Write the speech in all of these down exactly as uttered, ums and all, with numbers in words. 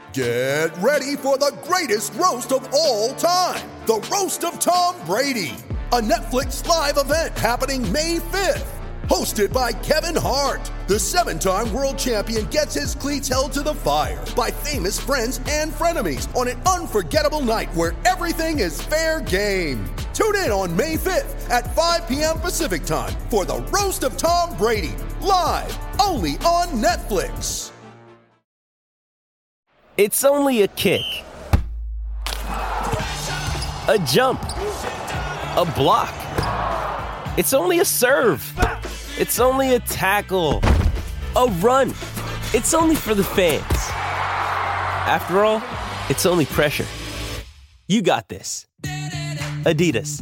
Get ready for the greatest roast of all time, the Roast of Tom Brady, a Netflix live event happening May fifth. Hosted by Kevin Hart, the seven-time world champion gets his cleats held to the fire by famous friends and frenemies on an unforgettable night where everything is fair game. Tune in on May fifth at five p.m. Pacific time for the Roast of Tom Brady, live only on Netflix. It's only a kick, a jump, a block. It's only a serve. It's only a tackle, a run. It's only for the fans. After all, it's only pressure. You got this. Adidas.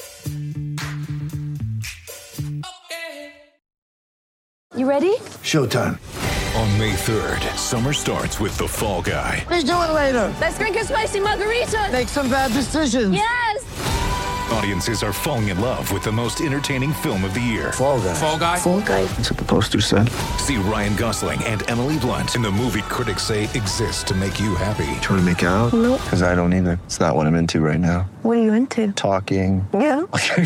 You ready? Showtime. On May third, summer starts with The Fall Guy. Let's do it later. Let's drink a spicy margarita. Make some bad decisions. Yes! Audiences are falling in love with the most entertaining film of the year. Fall Guy. Fall Guy? Fall Guy. That's what the poster said. See Ryan Gosling and Emily Blunt in the movie critics say exists to make you happy. Trying to make it out? Nope. Because I don't either. It's not what I'm into right now. What are you into? Talking. Yeah.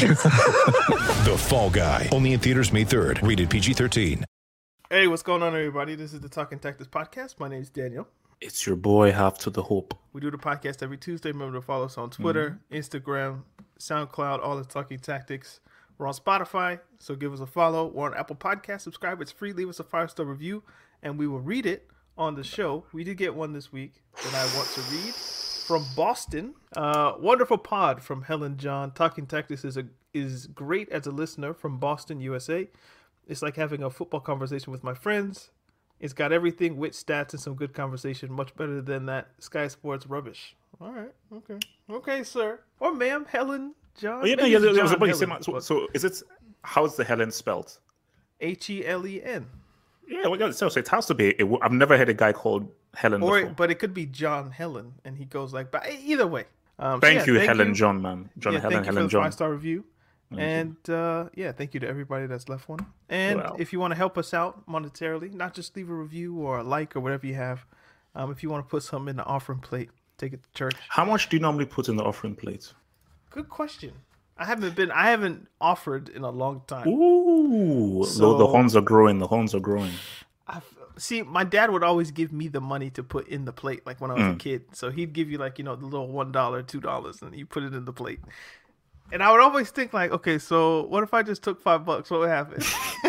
The Fall Guy. Only in theaters May third. Rated P G thirteen. Hey, what's going on, everybody? This is the Talking Tactics podcast. My name is Daniel. It's your boy, Half to the Hope. We do the podcast every Tuesday. Remember to follow us on Twitter, mm-hmm. Instagram, SoundCloud, all the Talking Tactics. We're on Spotify, so give us a follow. We're on Apple Podcasts. Subscribe. It's free. Leave us a five-star review, and we will read it on the show. We did get one this week that I want to read from Boston. Uh, wonderful pod from Helen John. Talking Tactics is a is great as a listener from Boston, U S A. It's like having a football conversation with my friends. It's got everything, wit, stats, and some good conversation. Much better than that Sky Sports rubbish. All right, okay, okay, sir or ma'am, Helen John. Oh, yeah, no, yeah, there was a bunch. So, so is it? How's the Helen spelled? H E L E N. Yeah, well, yeah, so, so it has to be. It, I've never had a guy called Helen or, before. But it could be John Helen, and he goes like, but either way. Um, thank so yeah, you, thank Helen you. John, man. John yeah, Helen, thank you Helen for the John. Five star review. Thank and uh, yeah, thank you to everybody that's left one. And well. if you want to help us out monetarily, not just leave a review or a like or whatever you have. Um, if you want to put something in the offering plate, take it to church. How much do you normally put in the offering plate? Good question. I haven't been. I haven't offered in a long time. Ooh, so, the, the horns are growing. The horns are growing. I've, see, my dad would always give me the money to put in the plate, like when I was Mm. a kid. So he'd give you like you know the little one dollar, two dollars, and you put it in the plate. And I would always think like, okay, so what if I just took five bucks? What would happen?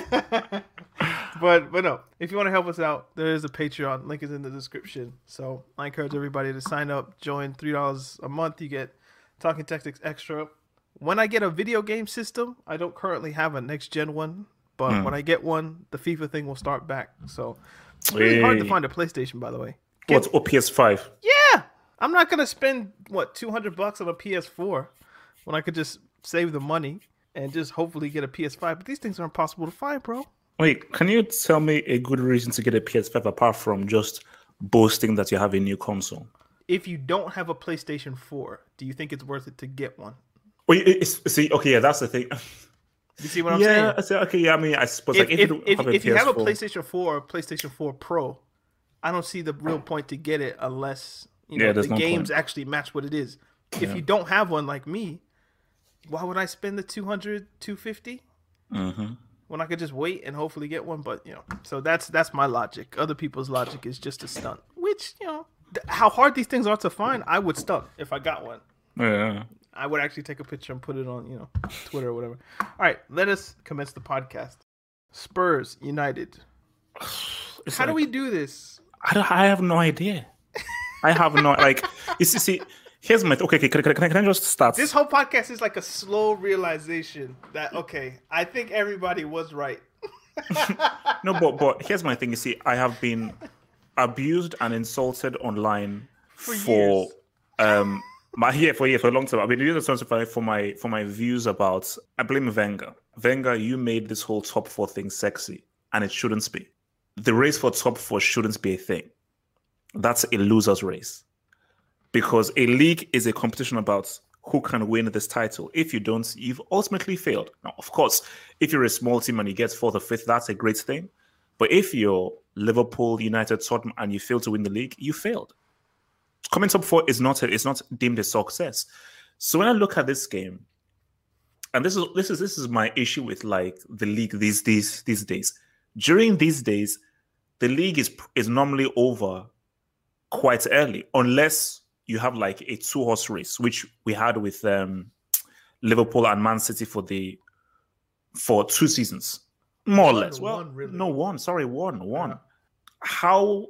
but but no, if you want to help us out, there is a Patreon. Link is in the description. So I encourage everybody to sign up, join three dollars a month. You get Talking Tactics Extra. When I get a video game system, I don't currently have a next gen one, but mm. when I get one, the FIFA thing will start back. So it's really hey. hard to find a PlayStation, by the way. Get, What's or P S five? Yeah, I'm not gonna spend what two hundred bucks on a P S four. When I could just save the money and just hopefully get a P S five. But these things are impossible to find, bro. Wait, can you tell me a good reason to get a P S five apart from just boasting that you have a new console? If you don't have a PlayStation four, do you think it's worth it to get one? Wait, it's, see, okay, yeah, that's the thing. You see what I'm yeah, saying? I say, okay, yeah, I mean, I suppose if, like, if, if, you, if, have, a if you have a P S four, PlayStation four or PlayStation four Pro, I don't see the real point to get it unless you know yeah, the no games point. actually match what it is. If Yeah. you don't have one like me, why would I spend the two hundred, two fifty mm-hmm. when I could just wait and hopefully get one? But, you know, so that's that's my logic. Other people's logic is just a stunt, which, you know, th- how hard these things are to find, I would stunt if I got one. Yeah. I would actually take a picture and put it on, you know, Twitter or whatever. All right, let us commence the podcast. Spurs United. It's How like, do we do this? I, don't, I have no idea. I have no, like, you see, see here's my, okay, okay can, can, can I just start? This whole podcast is like a slow realization that, okay, I think everybody was right. No, but but here's my thing. You see, I have been abused and insulted online for, for um my yeah for yeah for a long time. I've been using this for my for my views about. I blame Wenger. Wenger, you made this whole top four thing sexy, and it shouldn't be. The race for top four shouldn't be a thing. That's a loser's race, because a league is a competition about who can win this title. If you don't, you've ultimately failed. Now, of course, if you're a small team and you get fourth or fifth, that's a great thing. But if you're Liverpool, United, Tottenham, and you fail to win the league, you failed. coming top four is not a, it's not deemed a success. So when I look at this game, and this is this is this is my issue with like the league these these these days. During these days, the league is is normally over quite early, unless you have like a two horse race, which we had with um, Liverpool and Man City for the for two seasons, more or less. Well, one, really. no one. Sorry, one, one. Yeah. How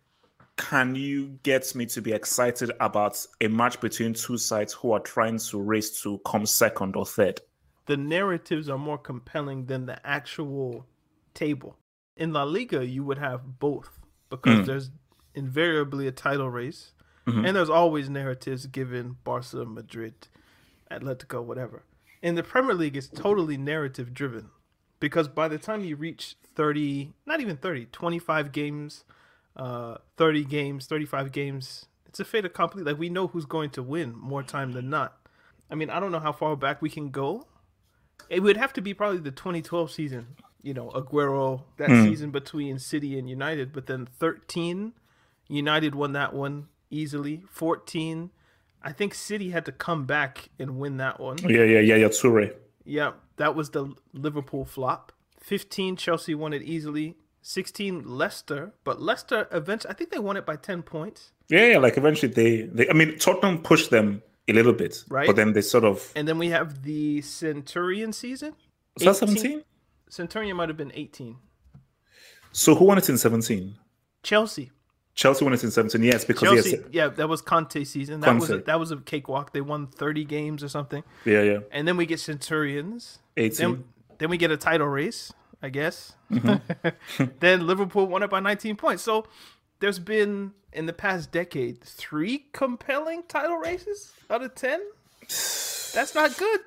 can you get me to be excited about a match between two sides who are trying to race to come second or third? The narratives are more compelling than the actual table. In La Liga, you would have both because mm. there's invariably a title race, mm-hmm. and there's always narratives given Barca, Madrid, Atletico, whatever. In the Premier League, it's totally narrative driven because by the time you reach thirty, not even thirty, twenty-five games, uh, thirty games, thirty-five games, it's a fait accompli. Like, we know who's going to win more time than not. I mean, I don't know how far back we can go. It would have to be probably the twenty twelve season, you know, Aguero, that mm. season between City and United. But then thirteen, United won that one easily. fourteen, I think City had to come back and win that one. Yeah, yeah, yeah, yeah, Toure. Yeah, that was the Liverpool flop. fifteen, Chelsea won it easily. sixteen, Leicester. But Leicester, eventually, I think they won it by ten points. Yeah, yeah, like eventually they, they I mean, Tottenham pushed them a little bit. Right. But then they sort of... And then we have the Centurion season. Was that seventeen? Centurion might have been eighteen. So who won it in seventeen? Chelsea. Chelsea won it in seventeen, yes, because Chelsea, yes, yeah, that was Conte season. That Conte. was a, that was a cakewalk. They won thirty games or something. Yeah, yeah. And then we get Centurions. eighteen. Then, then we get a title race, I guess. Mm-hmm. Then Liverpool won it by nineteen points. So there's been, in the past decade, three compelling title races out of ten. That's not good.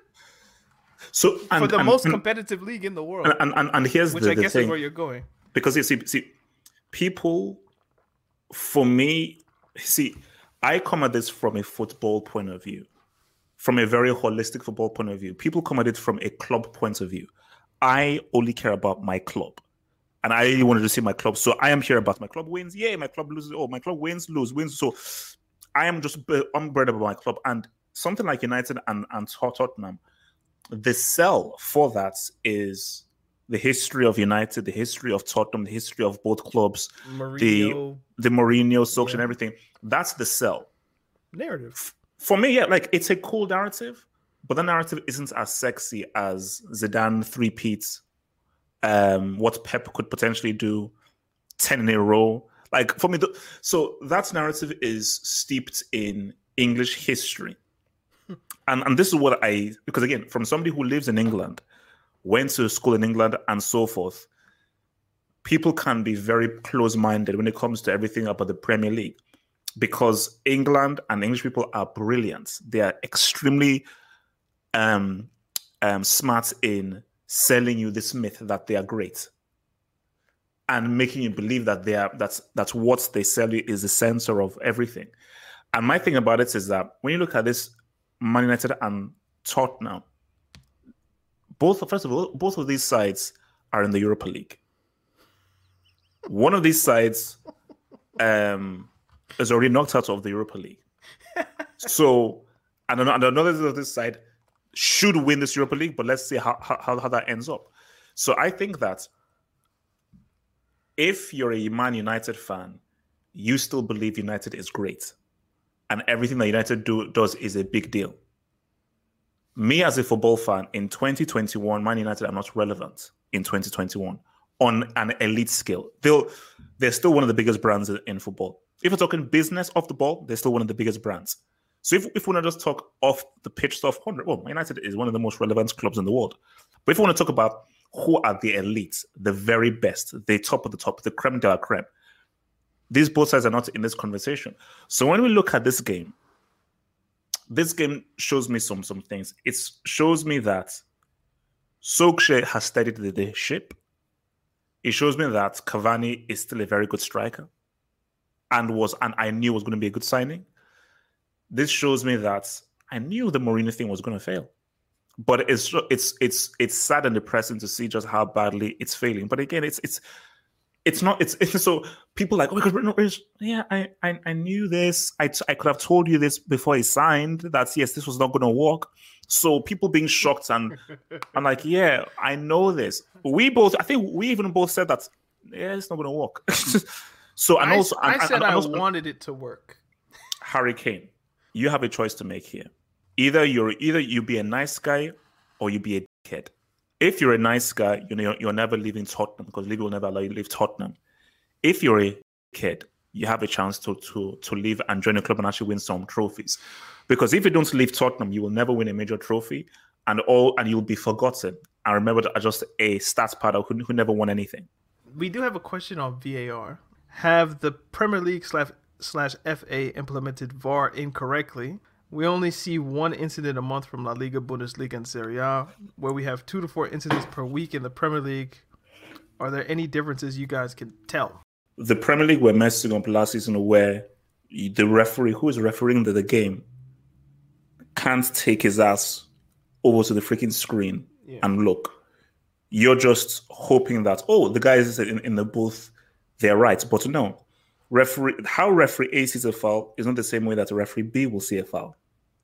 So and, for the and, most and, competitive league in the world. And and, and here's which the, I the guess thing. is where you're going. Because you see, see, people, for me, see, I come at this from a football point of view, from a very holistic football point of view. People come at it from a club point of view. I only care about my club. And I really wanted to see my club. So I am here about my club wins. Yeah, my club loses. Oh, my club wins, lose, wins. So I am just unbread about my club. And something like United and, and Tottenham, the sell for that is the history of United, the history of Tottenham, the history of both clubs, Mourinho. the the Mourinho, Solskjaer, yeah. and everything. That's the sell. Narrative. For me, yeah, like it's a cool narrative, but the narrative isn't as sexy as Zidane three-peats, um, what Pep could potentially do, ten in a row. Like for me, the, so that narrative is steeped in English history. And and this is what I, because again, from somebody who lives in England, went to school in England and so forth, people can be very close-minded when it comes to everything about the Premier League because England and English people are brilliant. They are extremely um, um, smart in selling you this myth that they are great and making you believe that they are that's that's what they sell you is the center of everything. And my thing about it is that when you look at this Man United and Tottenham, both first of all, both of these sides are in the Europa League. One of these sides um, is already knocked out of the Europa League. So, and another of this side should win this Europa League, but let's see how, how how that ends up. So I think that if you're a Man United fan, you still believe United is great. And everything that United do, does is a big deal. Me as a football fan, in twenty twenty-one, Man United are not relevant in twenty twenty-one on an elite scale. They'll, they're still one of the biggest brands in football. If we're talking business off the ball, they're still one of the biggest brands. So if, if we want to just talk off the pitch stuff, well, Man United is one of the most relevant clubs in the world. But if we want to talk about who are the elites, the very best, the top of the top, the creme de la creme, these both sides are not in this conversation. So when we look at this game, this game shows me some some things. It shows me that Solskjaer has steadied the, the ship. It shows me that Cavani is still a very good striker and was and I knew was going to be a good signing. This shows me that I knew the Mourinho thing was going to fail. But it's it's it's it's sad and depressing to see just how badly it's failing. But again, it's it's it's not. It's, it's so people like, oh my God, no, yeah, I, I I knew this. I I could have told you this before he signed. That yes, this was not going to work. So people being shocked and I'm like, yeah, I know this. We both, I think we even both said that. Yeah, it's not going to work. So and I, also, I and, said and, and I also, wanted it to work. Harry Kane, you have a choice to make here. Either you're either you be a nice guy or you be a dickhead. If you're a nice guy, you know you're never leaving Tottenham because Liverpool will never allow you to leave Tottenham. If you're a kid, you have a chance to to to leave and join a club and actually win some trophies. Because if you don't leave Tottenham, you will never win a major trophy, and all and you'll be forgotten and remembered as just a stats padder who, who never won anything. We do have a question on V A R. Have the Premier League slash slash F A implemented V A R incorrectly? We only see one incident a month from La Liga, Bundesliga, and Serie A, where we have two to four incidents per week in the Premier League. Are there any differences you guys can tell? The Premier League were messing up last season where the referee, who is refereeing the, the game, can't take his ass over to the freaking screen yeah. and look. You're just hoping that, oh, the guys in, in the booth, they're right. But no, referee, how referee A sees a foul is not the same way that a referee B will see a foul.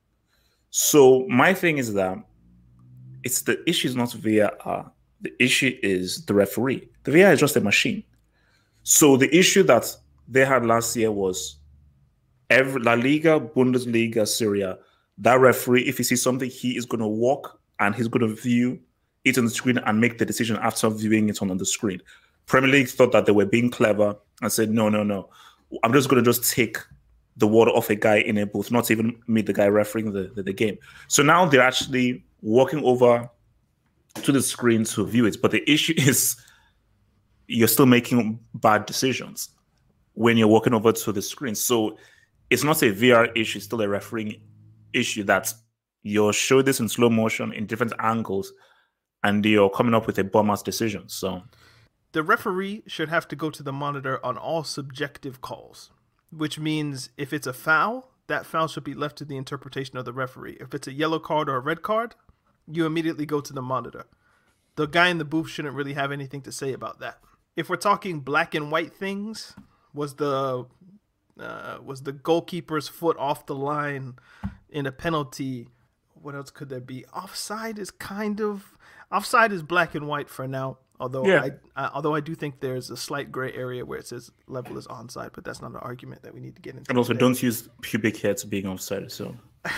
So my thing is that it's the issue is not V A R. The issue is the referee. The V A R is just a machine. So the issue that they had last year was every La Liga, Bundesliga, Serie A, that referee, if he sees something, he is going to walk and he's going to view it on the screen and make the decision after viewing it on, on the screen. Premier League thought that they were being clever and said, no, no, no. I'm just going to just take the water off a guy in a booth, not even meet the guy refereeing the, the, the game. So now they're actually walking over to the screen to view it. But the issue is you're still making bad decisions when you're walking over to the screen. So it's not a V R issue, it's still a refereeing issue that you're showing this in slow motion in different angles and you're coming up with a bum-ass decision. So the referee should have to go to the monitor on all subjective calls, which means if it's a foul, that foul should be left to the interpretation of the referee. If it's a yellow card or a red card, you immediately go to the monitor. The guy in the booth shouldn't really have anything to say about that. If we're talking black and white things, was the uh, was the goalkeeper's foot off the line in a penalty? What else could there be? Offside is kind of offside is black and white for now. Although yeah. I, I although I do think there's a slight gray area where it says level is onside, but that's not an argument that we need to get into. And also, today. Don't use pubic hair to being offside. So,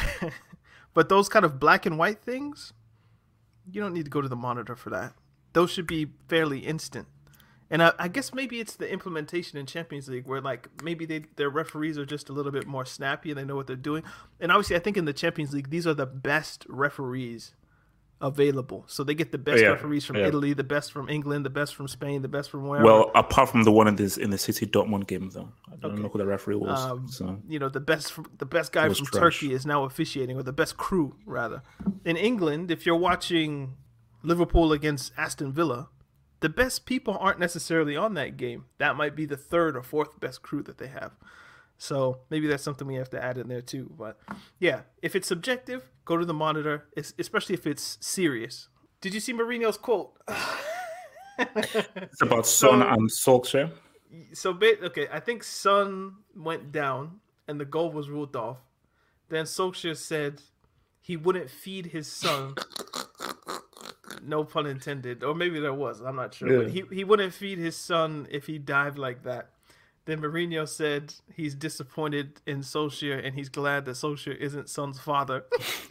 but those kind of black and white things, you don't need to go to the monitor for that. Those should be fairly instant. And I, I guess maybe it's the implementation in Champions League where like maybe they, their referees are just a little bit more snappy and they know what they're doing. And obviously, I think in the Champions League, these are the best referees available. So they get the best yeah, referees from yeah. Italy, the best from England, the best from Spain, the best from wherever. Well, apart from the one in this in the City Dortmund game, though, I don't okay. know who the referee was. Um, so. You know, the best the best guy from trash. Turkey is now officiating, or the best crew rather. In England, if you're watching Liverpool against Aston Villa, the best people aren't necessarily on that game. That might be the third or fourth best crew that they have. So maybe that's something we have to add in there too. But yeah, if it's subjective, go to the monitor, especially if it's serious. Did you see Mourinho's quote? It's about Son so, and Solskjaer. So, okay, I think Son went down and the goal was ruled off. Then Solskjaer said he wouldn't feed his son. No pun intended. Or maybe there was. I'm not sure. Yeah. But he, he wouldn't feed his son if he dived like that. Then Mourinho said he's disappointed in Solskjaer and he's glad that Solskjaer isn't Son's father.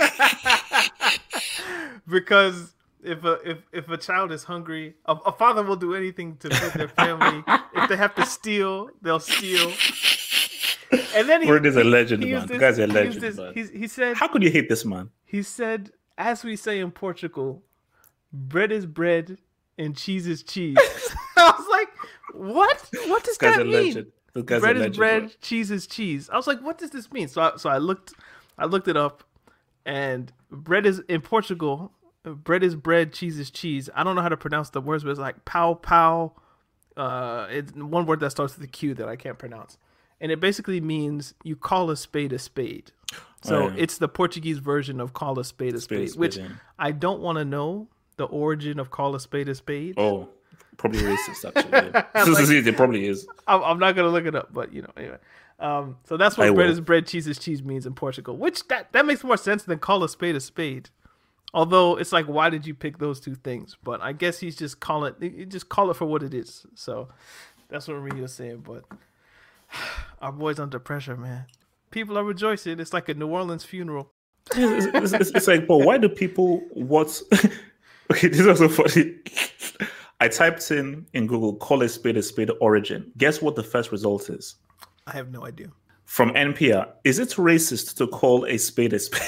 Because if a if, if a child is hungry, a, a father will do anything to feed their family. If they have to steal, they'll steal. And then he, Word is a legend, he man. This, the guy's a he legend. This, man. He, he said, "How could you hate this man?" He said, "As we say in Portugal, bread is bread and cheese is cheese." I was like, "What? What does that mean?" Bread is bread, bro. Cheese is cheese. I was like, "What does this mean?" So, I, so I looked, I looked it up, and bread is in Portugal. Bread is bread, cheese is cheese. I don't know how to pronounce the words, but it's like pow pow. Uh, it's one word that starts with a Q that I can't pronounce, and it basically means you call a spade a spade. So oh, yeah. It's the Portuguese version of call a spade a spade, spade, spade which yeah. I don't want to know the origin of call a spade a spade. Oh, probably racist. Actually, yeah. It probably is. I'm, I'm not gonna look it up, but you know, anyway. Um, so that's what I bread will. is bread, cheese is cheese means in Portugal. Which that that makes more sense than call a spade a spade. Although it's like, why did you pick those two things? But I guess he's just calling it, just call it for what it is. So that's what Mourinho's saying. But our boy's under pressure, man. People are rejoicing. It's like a New Orleans funeral. It's, it's, it's like, but why do people what? Okay, this is also funny. I typed in in Google, call a spade a spade origin. Guess what the first result is? I have no idea. From N P R, is it racist to call a spade a spade?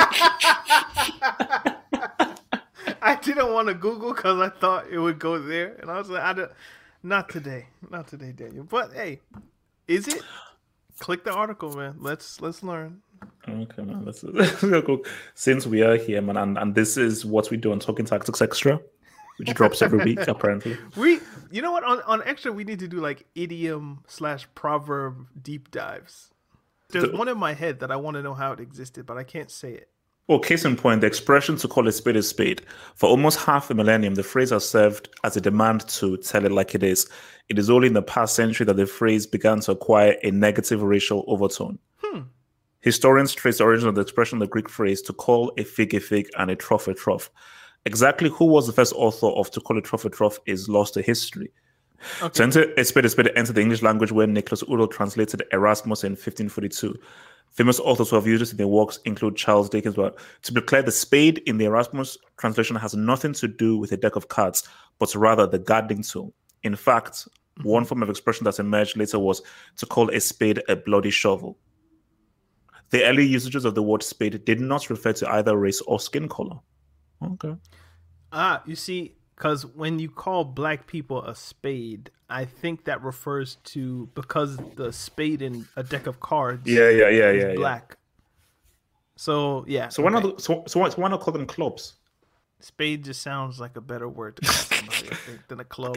I didn't want to Google because I thought it would go there. And I was like, I don't, not today. Not today, Daniel. But hey, is it? Click the article, man. Let's let's learn. Okay, man. Let's, let's go. Since we are here, man, and, and this is what we do on Talking Tactics Extra, which drops every week, apparently. We, you know what? On, on Extra, we need to do like idiom slash proverb deep dives. There's The- one in my head that I want to know how it existed, but I can't say it. Well, case in point, the expression to call a spade a spade. For almost half a millennium, the phrase has served as a demand to tell it like it is. It is only in the past century that the phrase began to acquire a negative racial overtone. Hmm. Historians trace the origin of the expression of the Greek phrase to call a fig a fig and a trough a trough. Exactly who was the first author of to call a trough a trough is lost to history. Okay. To enter a spade a spade entered the English language when Nicholas Udall translated Erasmus in fifteen forty-two. Famous authors who have used it in their works include Charles Dickens. But to be clear, the spade in the Erasmus translation has nothing to do with a deck of cards, but rather the gardening tool. In fact, one form of expression that emerged later was to call a spade a bloody shovel. The early usages of the word spade did not refer to either race or skin color. Okay. Ah, you see, because when you call black people a spade, I think that refers to because the spade in a deck of cards Yeah, yeah, yeah, is yeah. black. yeah. So yeah. So why okay. not? So, so, why, so why not call them clubs? Spade just sounds like a better word to call somebody, I think, than a club.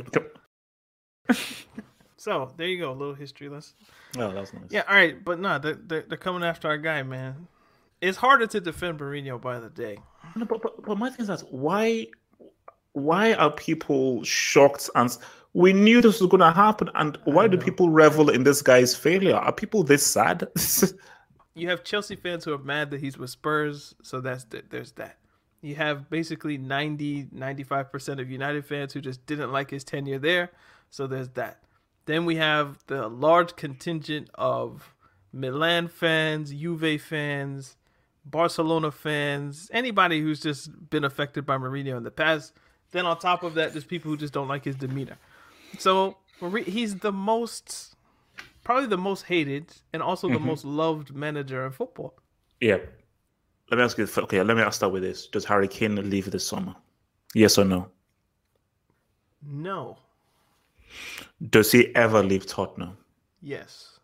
So there you go, a little history lesson. Oh, that's nice. Yeah, all right, but no, they're, they're, they're coming after our guy, man. It's harder to defend Mourinho by the day. No, but, but, but my thing is that why why are people shocked? And we knew this was going to happen. And why do people revel in this guy's failure? Are people this sad? You have Chelsea fans who are mad that he's with Spurs, so that's th- there's that. You have basically ninety, ninety-five percent of United fans who just didn't like his tenure there, so there's that. Then we have the large contingent of Milan fans, Juve fans, Barcelona fans, anybody who's just been affected by Mourinho in the past. Then on top of that, there's people who just don't like his demeanor. So he's the most, probably the most hated and also the Mm-hmm. most loved manager in football. Yeah. Let me ask you. Okay, let me start with this. Does Harry Kane leave this summer? Yes or no? No. Does he ever leave Tottenham? Yes.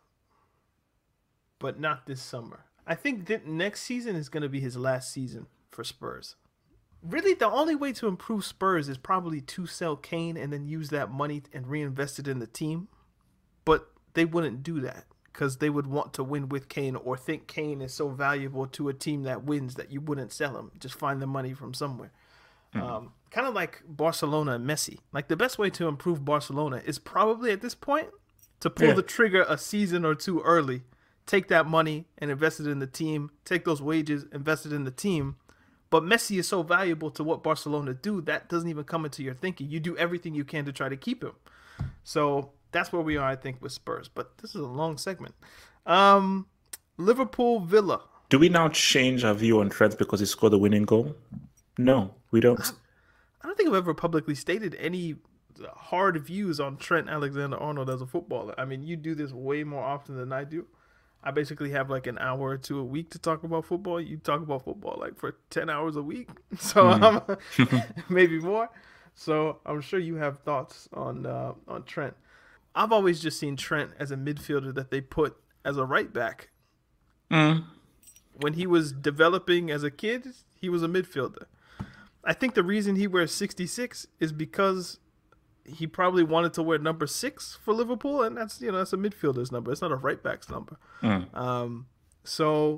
But not this summer. I think that next season is going to be his last season for Spurs. Really, the only way to improve Spurs is probably to sell Kane and then use that money and reinvest it in the team. But they wouldn't do that because they would want to win with Kane or think Kane is so valuable to a team that wins that you wouldn't sell him. Just find the money from somewhere. Mm-hmm. Um, kind of like Barcelona and Messi. Like the best way to improve Barcelona is probably at this point to pull Yeah. the trigger a season or two early. Take that money and invest it in the team. Take those wages, invest it in the team. But Messi is so valuable to what Barcelona do, that doesn't even come into your thinking. You do everything you can to try to keep him. So that's where we are, I think, with Spurs. But this is a long segment. Um, Liverpool Villa. Do we now change our view on Trent because he scored the winning goal? No, we don't. I don't think I've ever publicly stated any hard views on Trent Alexander-Arnold as a footballer. I mean, you do this way more often than I do. I basically have like an hour or two a week to talk about football. You talk about football like for ten hours a week. So mm. um, maybe more. So I'm sure you have thoughts on uh, on Trent. I've always just seen Trent as a midfielder that they put as a right back. Mm. When he was developing as a kid, he was a midfielder. I think the reason he wears sixty-six is because he probably wanted to wear number six for Liverpool, and that's, you know, that's a midfielder's number. It's not a right back's number. Mm. Um, so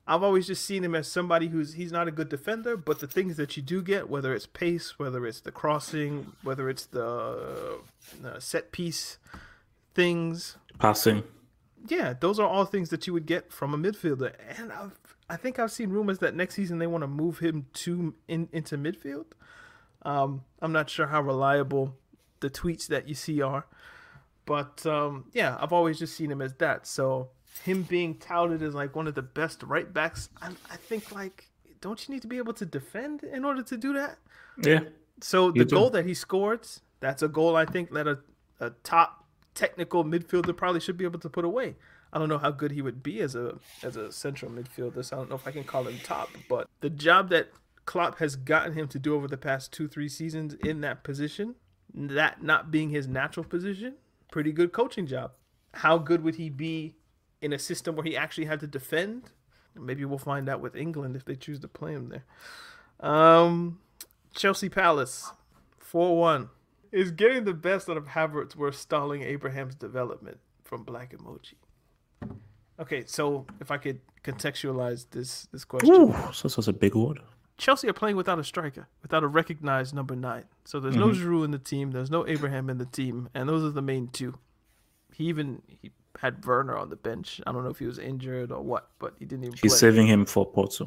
I've always just seen him as somebody who's he's not a good defender, but the things that you do get, whether it's pace, whether it's the crossing, whether it's the uh, set piece things, Passing. yeah, those are all things that you would get from a midfielder. And I've, I think I've seen rumors that next season they want to move him to in, into midfield. Um, I'm not sure how reliable the tweets that you see are, but um, yeah, I've always just seen him as that. So him being touted as like one of the best right backs, I, I think like, don't you need to be able to defend in order to do that? Yeah. So the You do. goal that he scored, that's a goal I think that a, a top technical midfielder probably should be able to put away. I don't know how good he would be as a as a central midfielder, so I don't know if I can call him top. But the job that Klopp has gotten him to do over the past two, three seasons in that position, that not being his natural position, pretty good coaching job. How good would he be in a system where he actually had to defend? Maybe we'll find out with England if they choose to play him there. Um, Chelsea Palace, four one. Is getting the best out of Havertz worth stalling Abraham's development? From Black Emoji. Okay, so if I could contextualize this this question. Ooh, so that's a big word. Chelsea are playing without a striker, without a recognized number nine. So there's no Giroud in the team, there's no Abraham in the team, and those are the main two. He even he had Werner on the bench. I don't know if he was injured or what, but he didn't even He's play. saving him for Porto.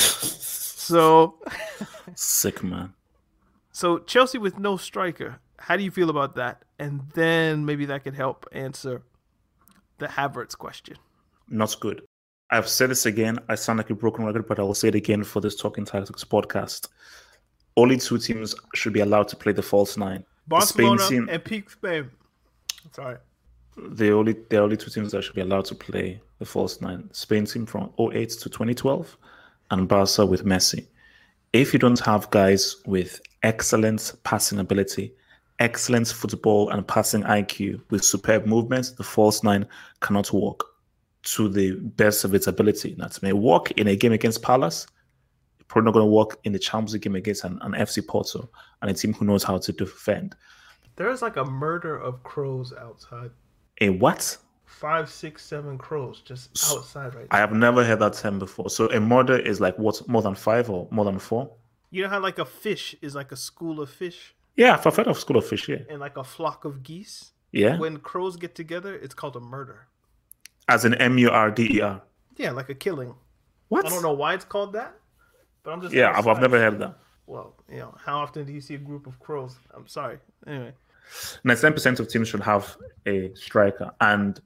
So, Sick man. so Chelsea with no striker. How do you feel about that? And then maybe that could help answer the Havertz question. Not good. I've said this again. I sound like a broken record, but I will say it again for this Talking Tactics podcast. Only two teams should be allowed to play the false nine. Barcelona the Spain team, and Peak Spain. Sorry. the only the only two teams that should be allowed to play the false nine. Spain team from oh eight to twenty twelve, and Barca with Messi. If you don't have guys with excellent passing ability, excellent football and passing I Q with superb movements, the false nine cannot work to the best of its ability. That may work in a game against Palace, probably not going to work in the Champions League game against an, an F C Porto and a team who knows how to defend. There's like a murder of crows outside. A what? Five, six, seven crows just outside right I now. have never heard that term before. So a murder is like what, more than five or more than four? You know how like a fish is like a school of fish Yeah, I've heard of School of Fish, yeah. and like a flock of geese? Yeah, When crows get together, it's called a murder. as in M U R D E R. Yeah, like a killing. What? I don't know why it's called that, but I'm just Yeah, I've, I've outside. never heard that. Well, you know, how often do you see a group of crows? I'm sorry. Anyway, ninety-nine percent of teams should have a striker, and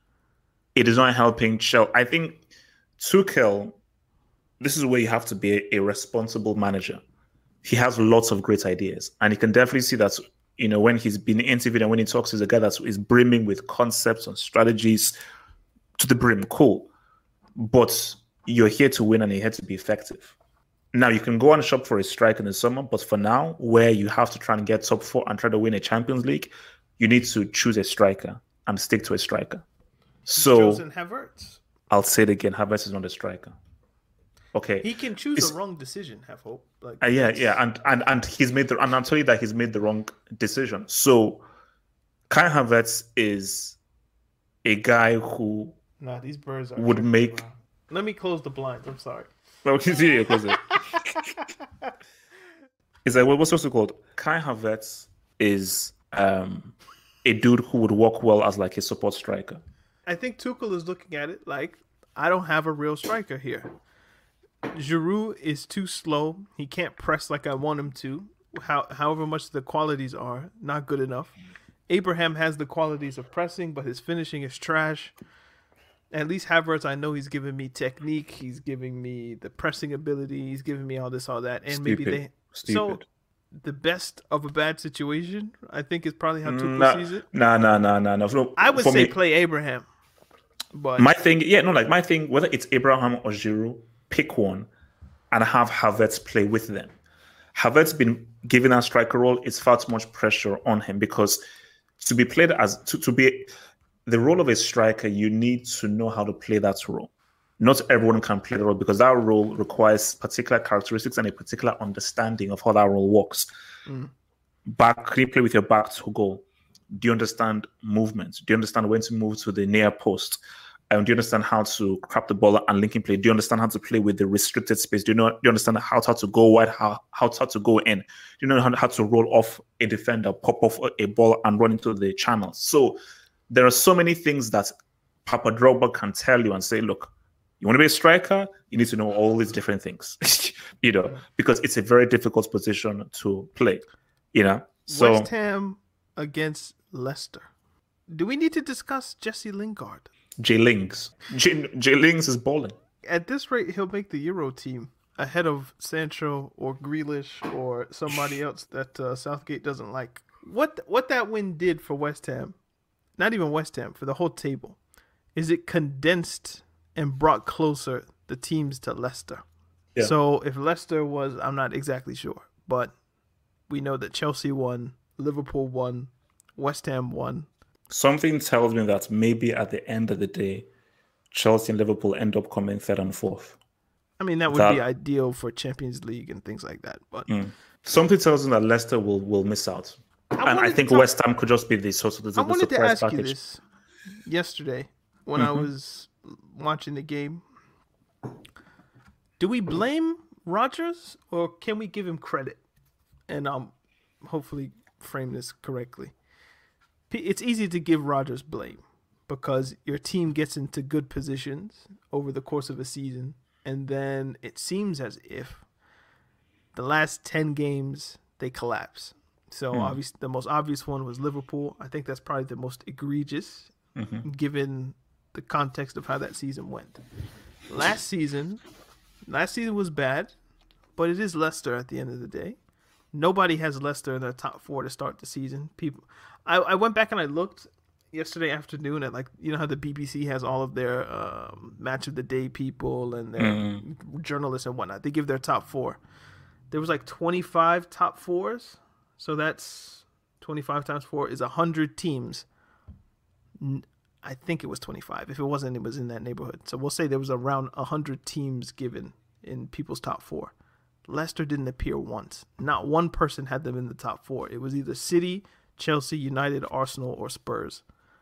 it is not helping Chelsea. I think Tuchel, this is where you have to be a, a responsible manager. He has lots of great ideas, and you can definitely see that, you know, when he's been interviewed and when he talks, he's a guy that is brimming with concepts and strategies to the brim. Cool. But you're here to win and you're here to be effective. Now, you can go and shop for a strike in the summer, but for now, where you have to try and get top four and try to win a Champions League, you need to choose a striker and stick to a striker. So chosen Havertz. I'll say it again, Havertz is not a striker. Okay. He can choose It's- the wrong decision. Have hope. Like Uh, yeah, yeah, and and and he's made the and I'll tell you that he's made the wrong decision. So Kai Havertz is a guy who Nah, these birds are would tripping make. around. Let me close the blinds. I'm sorry. Well, he's here, close it. It's like what- what's also called Kai Havertz is um, a dude who would work well as like a support striker. I think Tuchel is looking at it like, I don't have a real striker here. Giroud is too slow. He can't press like I want him to. How, however much the qualities are, not good enough. Abraham has the qualities of pressing, but his finishing is trash. At least Havertz, I know he's giving me technique. He's giving me the pressing ability. He's giving me all this, all that. And maybe Stupid. they... So, Stupid. the best of a bad situation, I think, is probably how Tuchel Nah, sees it. nah, nah, nah, nah, nah. No, I would for say me, play Abraham. But my thing, yeah, no, like my thing, whether it's Abraham or Giroud, pick one and have Havertz play with them. Havertz been given a striker role, it's far too much pressure on him because to be played as, to, to be the role of a striker, you need to know how to play that role. Not everyone can play the role because that role requires particular characteristics and a particular understanding of how that role works. Mm. Back, can you play with your back to goal? Do you understand movement? Do you understand when to move to the near post? Um, do you understand how to crap the ball and linking play? Do you understand how to play with the restricted space? Do you know? Do you understand how, how to go wide? How how how to go in? Do you know how, how to roll off a defender, pop off a ball, and run into the channel? So there are so many things that Papa Drogba can tell you and say, look, you want to be a striker, you need to know all these different things, you know, because it's a very difficult position to play, you know. So West Ham against Leicester. Do we need to discuss Jesse Lingard? J Lings. J, J Lings is balling. At this rate, he'll make the Euro team ahead of Sancho or Grealish or somebody else that uh, Southgate doesn't like. What what that win did for West Ham, not even West Ham, for the whole table, is it condensed and brought closer the teams to Leicester. Yeah. So if Leicester was, I'm not exactly sure, but we know that Chelsea won, Liverpool won, West Ham won. Something tells me that maybe at the end of the day, Chelsea and Liverpool end up coming third and fourth. I mean, that would that, be ideal for Champions League and things like that. But mm. something tells me that Leicester will, will miss out. I and I think talk, West Ham could just be the sort of the, I the wanted surprise to ask package. you this yesterday when mm-hmm. I was watching the game. Do we blame Rodgers or can we give him credit? And I'll hopefully frame this correctly. It's easy to give Rodgers blame because your team gets into good positions over the course of a season, and then it seems as if the last ten games they collapse. So mm. obvious, the most obvious one was Liverpool. I think that's probably the most egregious mm-hmm. given the context of how that season went. Last season, last season was bad, but it is Leicester at the end of the day. Nobody has Leicester in their top four to start the season. People, I, I went back and I looked yesterday afternoon at, like, you know how the B B C has all of their um, match of the day people and their mm. journalists and whatnot. They give their top four. There was like twenty-five top fours. So that's twenty-five times four is one hundred teams. I think it was twenty-five. If it wasn't, it was in that neighborhood. So we'll say there was around one hundred teams given in people's top four. Leicester didn't appear once. Not one person had them in the top four. It was either City, Chelsea, United, Arsenal, or Spurs.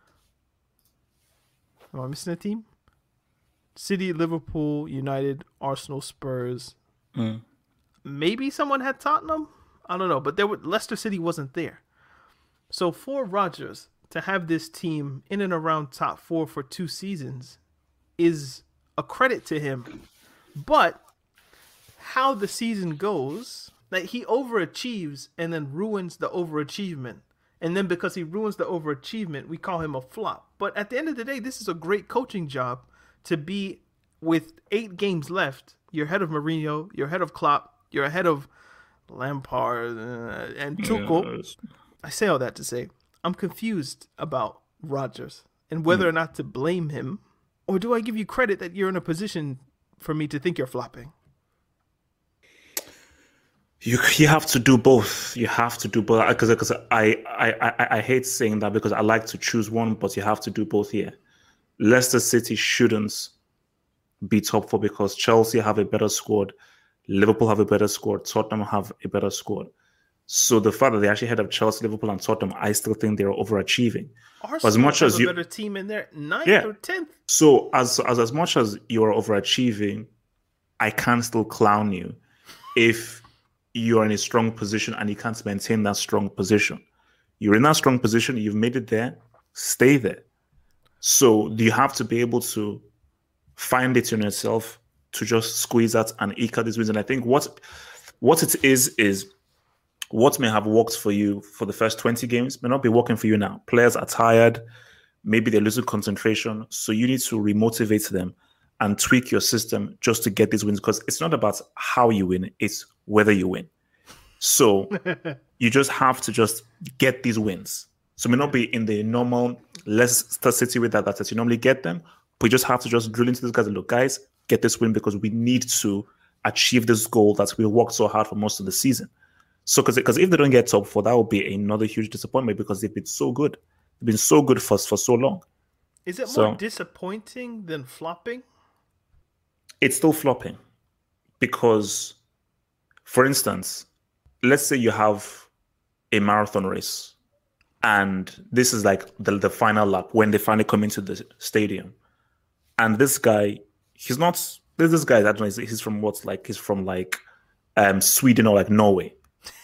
Am I missing a team? City, Liverpool, United, Arsenal, Spurs. Mm. Maybe someone had Tottenham? I don't know, but there were, Leicester City wasn't there. So for Rodgers to have this team in and around top four for two seasons is a credit to him. But how the season goes, like, he overachieves and then ruins the overachievement. And then because he ruins the overachievement, we call him a flop. But at the end of the day, this is a great coaching job to be with eight games left. You're ahead of Mourinho, you're ahead of Klopp, you're ahead of Lampard uh, and Tuchel. Yes. I say all that to say I'm confused about Rodgers and whether mm. or not to blame him, or do I give you credit that you're in a position for me to think you're flopping? You you have to do both. You have to do both because because I, I, I, I hate saying that because I like to choose one, but you have to do both here. Leicester City shouldn't be top four because Chelsea have a better squad, Liverpool have a better squad, Tottenham have a better squad. So the fact that they actually head of Chelsea, Liverpool, and Tottenham, I still think they're overachieving. Arsenal as much as a you, better team in there, ninth yeah. or tenth. So as as as much as you are overachieving, I can still clown you if you're in a strong position and you can't maintain that strong position. You're in that strong position, you've made it there, stay there. So you have to be able to find it in yourself to just squeeze out and eke out these wins. And I think what what it is is what may have worked for you for the first twenty games may not be working for you now. Players are tired, maybe they're losing concentration, so you need to remotivate them and tweak your system just to get these wins, because it's not about how you win, it's whether you win. So you just have to just get these wins. So it may not be in the normal Leicester City way that, that you normally get them, but you just have to just drill into these guys and look, guys, get this win because we need to achieve this goal that we worked so hard for most of the season. So because if they don't get top four, that will be another huge disappointment because they've been so good. They've been so good for, for so long. Is it so, more disappointing than flopping? It's still flopping because, for instance, let's say you have a marathon race and this is like the, the final lap when they finally come into the stadium. And this guy, he's not. There's this guy that knows he's from what's like he's from like um Sweden or like Norway.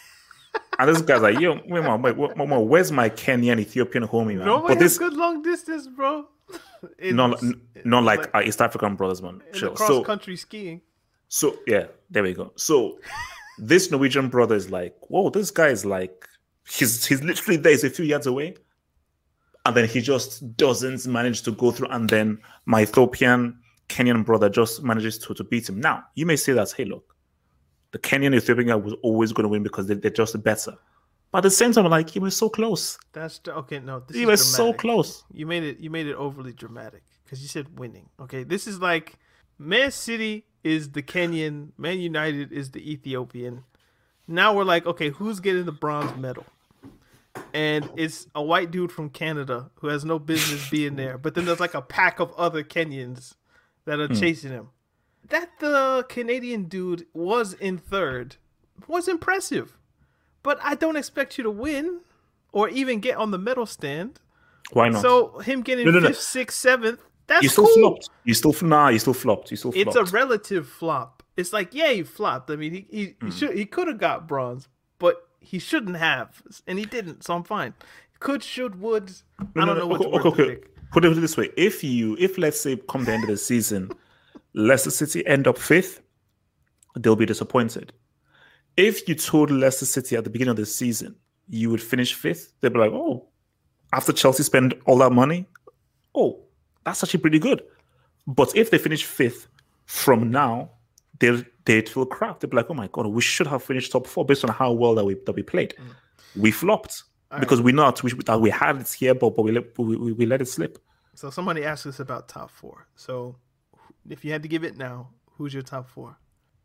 And this guy's like, yo, wait, man, wait, wait, wait, where's my Kenyan Ethiopian homie, man? Norway but this has good long distance, bro. It's, not not like, like our East African brothers, man. in Chill. the cross So country skiing. so yeah, there we go. So this Norwegian brother is like, whoa, this guy is like, he's he's literally there. He's a few yards away, and then he just doesn't manage to go through. And then my Ethiopian Kenyan brother just manages to to beat him. Now you may say that, hey, look, the Kenyan Ethiopian guy was always going to win because they, they're just better. But at the same time, like, he was so close. That's okay. No, this He is was so dramatic. close. You made it. You made it overly dramatic because you said winning. Okay, this is like Man City is the Kenyan, Man United is the Ethiopian. Now we're like, okay, who's getting the bronze medal? And it's a white dude from Canada who has no business being there. But then there's like a pack of other Kenyans that are Hmm. chasing him. That the Canadian dude was in third was impressive. But I don't expect you to win or even get on the medal stand. Why not? So him getting No, no, no. fifth, sixth, seventh, that's you still cool. flopped. You still nah. You still flopped. You still flopped. It's a relative flop. It's like, yeah, he flopped. I mean, he he, Hmm. he should he could have got bronze, but he shouldn't have, and he didn't. So I'm fine. Could, should, would. No, I no, don't no, know which okay, word okay, to okay. pick. Put it this way: if you, if let's say, come the end of the season, Leicester City end up fifth, they'll be disappointed. If you told Leicester City at the beginning of the season you would finish fifth, they'd be like, "Oh, after Chelsea spend all that money, oh, that's actually pretty good." But if they finish fifth from now, they they'd feel crap. They'd be like, "Oh my god, we should have finished top four based on how well that we that we played. Mm. We flopped all because right. we not we that we had it here, but but we let we, we, we let it slip." So somebody asked us about top four. So if you had to give it now, who's your top four?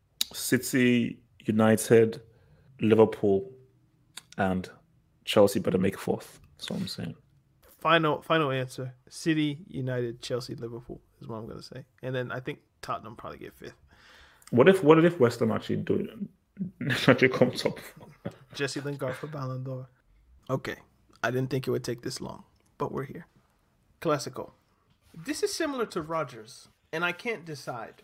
City, United, Liverpool, and Chelsea better make fourth. That's what I'm saying. Final final answer. City, United, Chelsea, Liverpool is what I'm gonna say. And then I think Tottenham probably get fifth. What if what if West Ham actually do it? Actually come top four? Jesse Lingard for Ballon d'Or. Okay. I didn't think it would take this long, but we're here. Classico. This is similar to Rodgers, and I can't decide.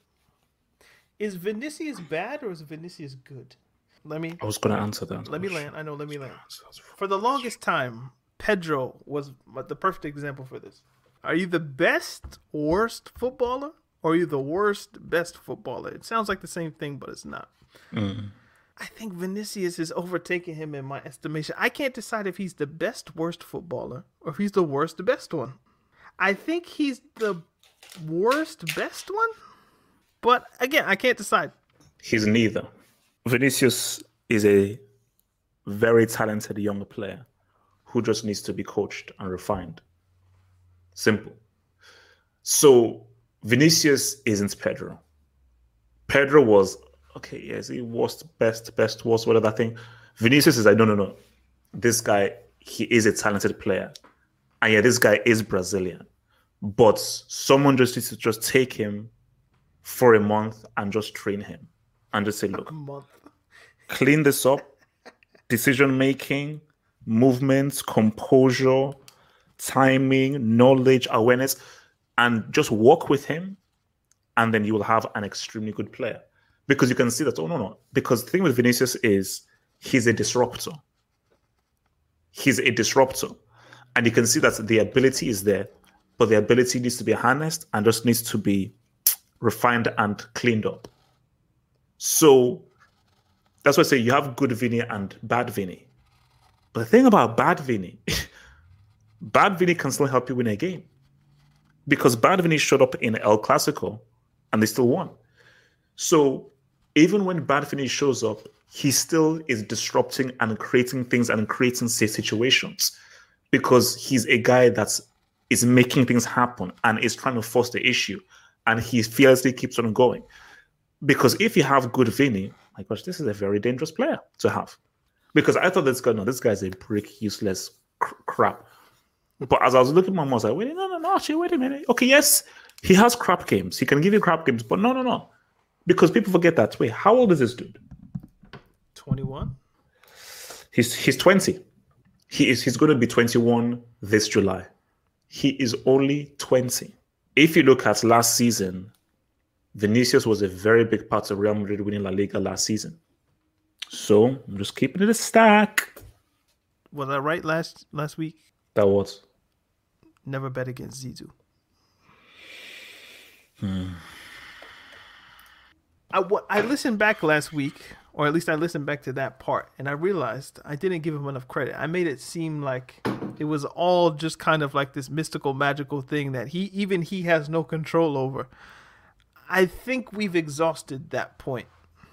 Is Vinicius bad or is Vinicius good? Let me. I was going to answer that. Let me land. I know. Let me land. For the longest time, Pedro was the perfect example for this. Are you the best, worst footballer, or are you the worst, best footballer? It sounds like the same thing, but it's not. Mm. I think Vinicius is overtaking him in my estimation. I can't decide if he's the best, worst footballer, or if he's the worst, the best one. I think he's the worst, best one. But again, I can't decide. He's neither. Vinicius is a very talented young player who just needs to be coached and refined. Simple. So Vinicius isn't Pedro. Pedro was, okay, yes, he was best, best, worst, whatever thing. Vinicius is like, no, no, no. This guy, he is a talented player. And yeah, this guy is Brazilian. But someone just needs to just take him for a month and just train him and just say, look, clean this up, decision making, movements, composure, timing, knowledge, awareness, and just work with him, and then you will have an extremely good player. Because you can see that, oh no, no. Because the thing with Vinicius is he's a disruptor. He's a disruptor. And you can see that the ability is there, but the ability needs to be harnessed and just needs to be refined and cleaned up. So that's why I say you have good Vinny and bad Vinny. But the thing about bad Vinny, bad Vinny can still help you win a game. Because bad Vinny showed up in El Clasico and they still won. So even when bad Vinny shows up, he still is disrupting and creating things and creating safe situations. Because he's a guy that's is making things happen and is trying to force the issue. And he fearlessly keeps on going. Because if you have good Vinny, my gosh, this is a very dangerous player to have. Because I thought this guy, no, this guy's a brick, useless cr- crap. But as I was looking at my mom, I was like, wait, no, no, no, actually, wait a minute. Okay, yes, he has crap games. He can give you crap games, but no, no, no. Because people forget that. Wait, how old is this dude? twenty-one? He's he's twenty. He is he's going to be twenty-one this July. He is only twenty. if you look at last season, Vinicius was a very big part of Real Madrid winning La Liga last season. So I'm just keeping it a stack. Was I right last last week? That was. Never bet against Zizou. Hmm. I, what, I listened back last week, or at least I listened back to that part, and I realized I didn't give him enough credit. I made it seem like it was all just kind of like this mystical, magical thing that he even he has no control over. I think we've exhausted that point.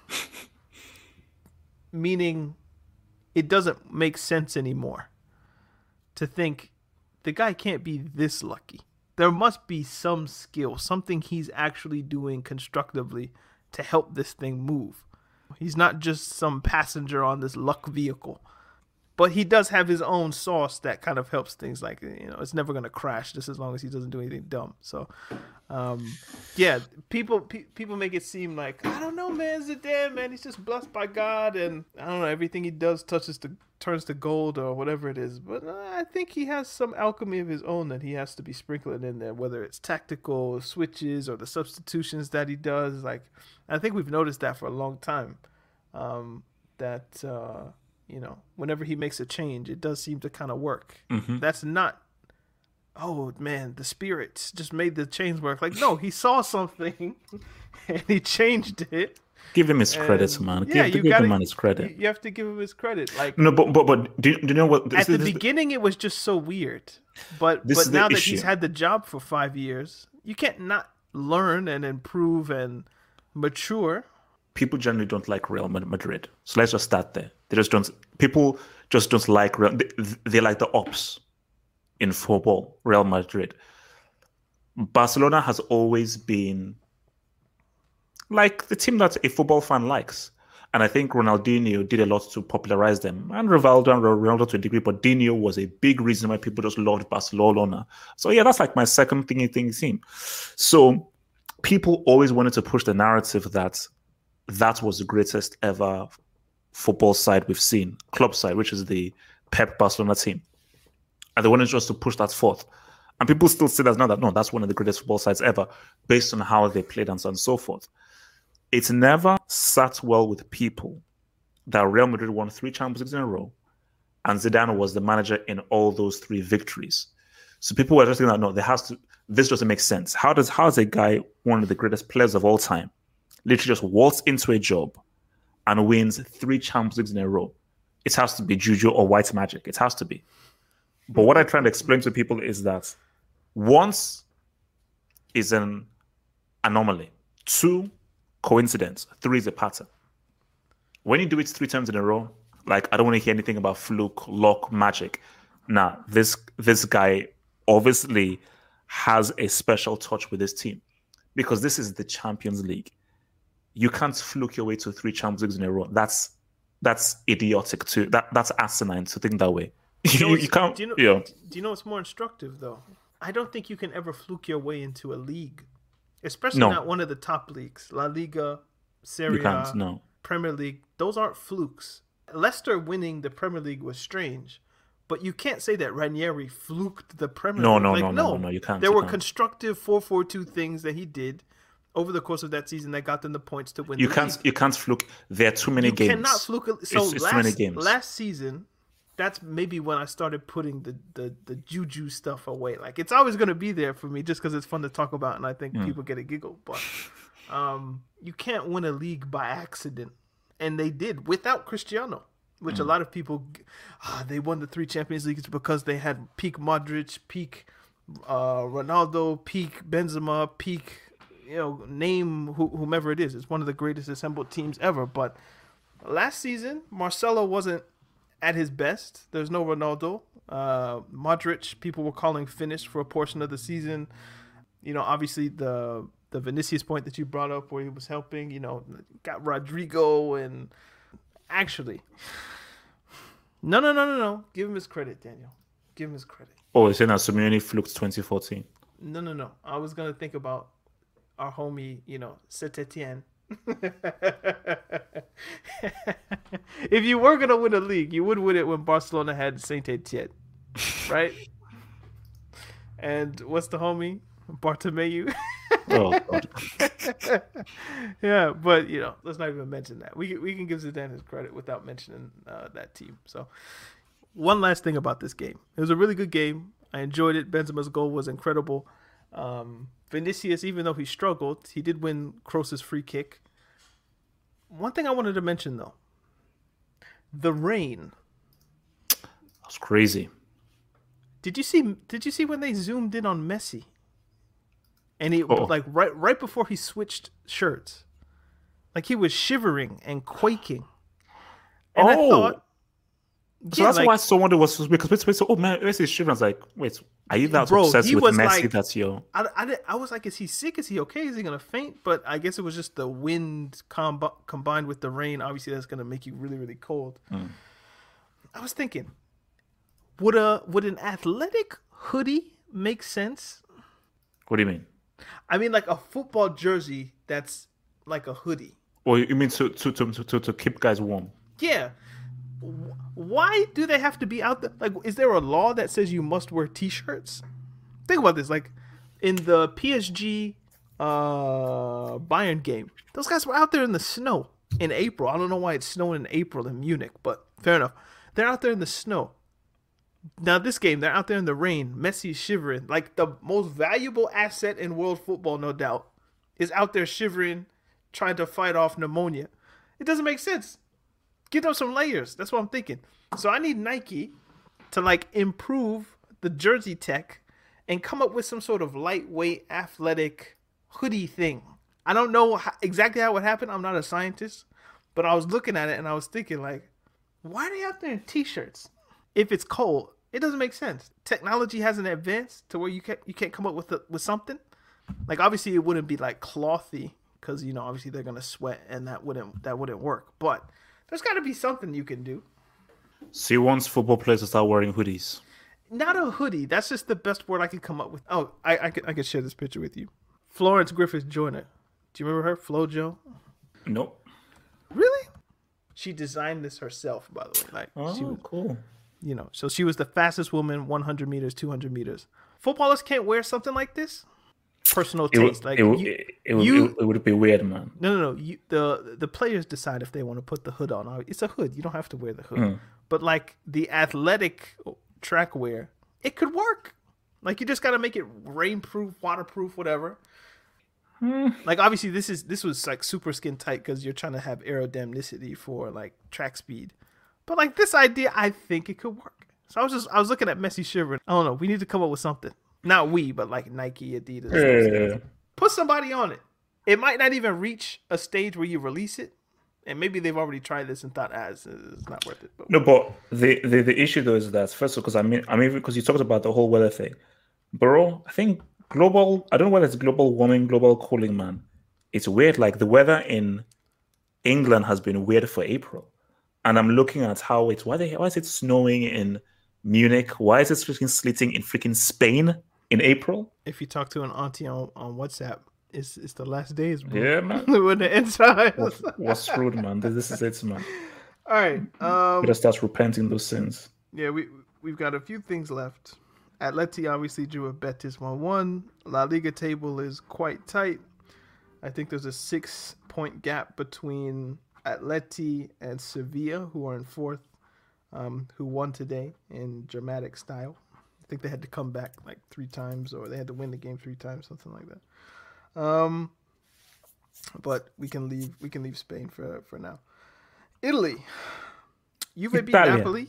Meaning, it doesn't make sense anymore to think the guy can't be this lucky. There must be some skill, something he's actually doing constructively to help this thing move. He's not just some passenger on this luck vehicle. But he does have his own sauce that kind of helps things. Like, you know, it's never going to crash just as long as he doesn't do anything dumb. So, um, yeah, people pe- people make it seem like, I don't know, man, Zidane, man, he's just blessed by God. And I don't know, everything he does touches to turns to gold or whatever it is. But uh, I think he has some alchemy of his own that he has to be sprinkling in there, whether it's tactical switches or the substitutions that he does. Like, I think we've noticed that for a long time. Um, that... Uh, You know, whenever he makes a change, it does seem to kind of work. Mm-hmm. That's not, oh, man, the spirits just made the change work. Like, no, he saw something and he changed it. Give him his and, credit, man. Yeah, give you give gotta, him his credit. You have to give him his credit. Like, no, but but but do, do you know what? This, at the this, beginning, it was just so weird. But This but is the now that issue. he's had the job for five years, you can't not learn and improve and mature. People generally don't like Real Madrid. So let's just start there. They just don't. People just don't like Real. They, they like the ops in football. Real Madrid. Barcelona has always been like the team that a football fan likes, and I think Ronaldinho did a lot to popularize them, and Rivaldo and Ronaldo to a degree. But Dino was a big reason why people just loved Barcelona. So yeah, that's like my second thingy thing team. So people always wanted to push the narrative that that was the greatest ever football side we've seen, club side, which is the Pep Barcelona team. And they wanted just to push that forth. And people still say that now that, no, that's one of the greatest football sides ever, based on how they played and so on and so forth. It's never sat well with people that Real Madrid won three Champions Leagues in a row, and Zidane was the manager in all those three victories. So people were just thinking that, no, there has to, this doesn't make sense. How does, how is a guy, one of the greatest players of all time, literally just waltz into a job and wins three Champions Leagues in a row? It has to be juju or white magic. It has to be. But what I try to explain to people is that once is an anomaly, two, coincidence, three is a pattern. When you do it three times in a row, like, I don't want to hear anything about fluke, luck, magic. Nah, this this guy obviously has a special touch with his team, because this is the Champions League. You can't fluke your way to three Champions Leagues in a row. That's that's idiotic too. That that's asinine to think that way. You, know you, you can't. Do you know, you know. do you know what's more instructive though? I don't think you can ever fluke your way into a league, especially No. not one of the top leagues. La Liga, Serie You can't. A, No. Premier League. Those aren't flukes. Leicester winning the Premier League was strange, but you can't say that Ranieri fluked the Premier No, League. no, Like, no, no, no, no, you can't, There you were can't. constructive four four two things that he did over the course of that season that got them the points to win. You the can't. league. You can't fluke. There are too many You games. cannot fluke. A, so it's, it's last, too many games. last season, that's maybe when I started putting the, the, the juju stuff away. Like, it's always going to be there for me just because it's fun to talk about, and I think Mm. people get a giggle. But um, you can't win a league by accident, and they did without Cristiano, which Mm. a lot of people ah, they won the three Champions Leagues because they had peak Modric, peak uh, Ronaldo, peak Benzema, peak, you know, name who, whomever it is. It's one of the greatest assembled teams ever. But last season, Marcelo wasn't at his best. There's no Ronaldo. Uh, Modric, people were calling finished for a portion of the season. You know, obviously the the Vinicius point that you brought up where he was helping, you know, got Rodrigo and actually, no, no, no, no, no. Give him his credit, Daniel. Give him his credit. Oh, you're saying that Simeone fluked twenty fourteen. No, no, no. I was going to think about our homie, you know, Saint Etienne. If you were going to win a league, you would win it when Barcelona had Saint Etienne, right? And what's the homie? Bartomeu. Oh, God. Yeah, but you know, let's not even mention that. We can, we can give Zidane his credit without mentioning uh, that team. So, one last thing about this game. It was a really good game. I enjoyed it. Benzema's goal was incredible. Um, Vinicius, even though he struggled, he did win Kroos's free kick. One thing I wanted to mention though, the rain. That's crazy. Did you see? Did you see when they zoomed in on Messi? And he Uh-oh. like right right before he switched shirts, like he was shivering and quaking. And I Oh. thought, So yeah, that's like, why someone was because wait, wait, so, oh man, Messi is shivering. I was like, wait, are you that Bro, obsessed he with was Messi like- that you're? I, I, did- I was like, is he sick? Is he okay? Is he gonna faint? But I guess it was just the wind comb- combined with the rain. Obviously, that's gonna make you really really cold. I was thinking, would a would an athletic hoodie make sense? What do you mean? I mean, like a football jersey that's like a hoodie. Or you mean to to to to, to keep guys warm? Yeah. W- Why do they have to be out there? Like, is there a law that says you must wear t-shirts? Think about this. Like, in the P S G uh, Bayern game, those guys were out there in the snow in April. I don't know why it's snowing in April in Munich, but fair enough. They're out there in the snow. Now, this game, they're out there in the rain. Messi's shivering. Like, the most valuable asset in world football, no doubt, is out there shivering, trying to fight off pneumonia. It doesn't make sense. Get them some layers. That's what I'm thinking. So I need Nike to, like, improve the jersey tech and come up with some sort of lightweight, athletic hoodie thing. I don't know how, exactly how it happened. I'm not a scientist. But I was looking at it and I was thinking, like, why are they out there in t-shirts? If it's cold, it doesn't make sense. Technology hasn't advanced to where you can't you can't come up with a, with something. Like, obviously it wouldn't be like clothy because, you know, obviously they're gonna sweat and that wouldn't that wouldn't work. But there's got to be something you can do. So he wants football players to start wearing hoodies. Not a hoodie. That's just the best word I could come up with. Oh, I I could I could share this picture with you. Florence Griffith Joyner. Do you remember her, Flojo? Nope. Really? She designed this herself, by the way. Like, Oh, she was, cool. you know, so she was the fastest woman, one hundred meters, two hundred meters. Footballers can't wear something like this. Personal It would, taste, like it, would, you, it, it, would, you- it, it would be weird, man. no, no, no. You, the the players decide if they want to put the hood on. It's a hood. You don't have to wear the hood. Hmm. But like the athletic track wear, it could work. Like, you just got to make it rainproof, waterproof, whatever. Hmm. Like, obviously this is this was like super skin tight because you're trying to have aerodynamicity for like track speed. But like this idea, I think it could work. So I was just I was looking at Messi shivering. I don't know. We need to come up with something. Not we, but like Nike, Adidas. Yeah. Put somebody on it. It might not even reach a stage where you release it, and maybe they've already tried this and thought, ah, it's, it's not worth it. But No, but the, the, the issue though is that first of all, because I mean, I mean, because you talked about the whole weather thing, bro. I think global. I don't know whether it's global warming, global cooling, man. It's weird. Like the weather in England has been weird for April, and I'm looking at how it's why they why is it snowing in Munich? Why is it freaking sleeting in freaking Spain in April? if you talk to an auntie on, on WhatsApp, it's it's the last days, bro. Yeah, man. when the inside. What's, what's screwed, man? This, this is it, man. All right. Um, Better start repenting those sins. Yeah, we we've got a few things left. Atleti obviously drew a Betis one one. La Liga table is quite tight. I think there's a six point gap between Atleti and Sevilla, who are in fourth, um, who won today in dramatic style. I think they had to come back like three times, or they had to win the game three times, something like that. Um, but we can leave we can leave Spain for for now. Italy, Juve beat Italia. Napoli.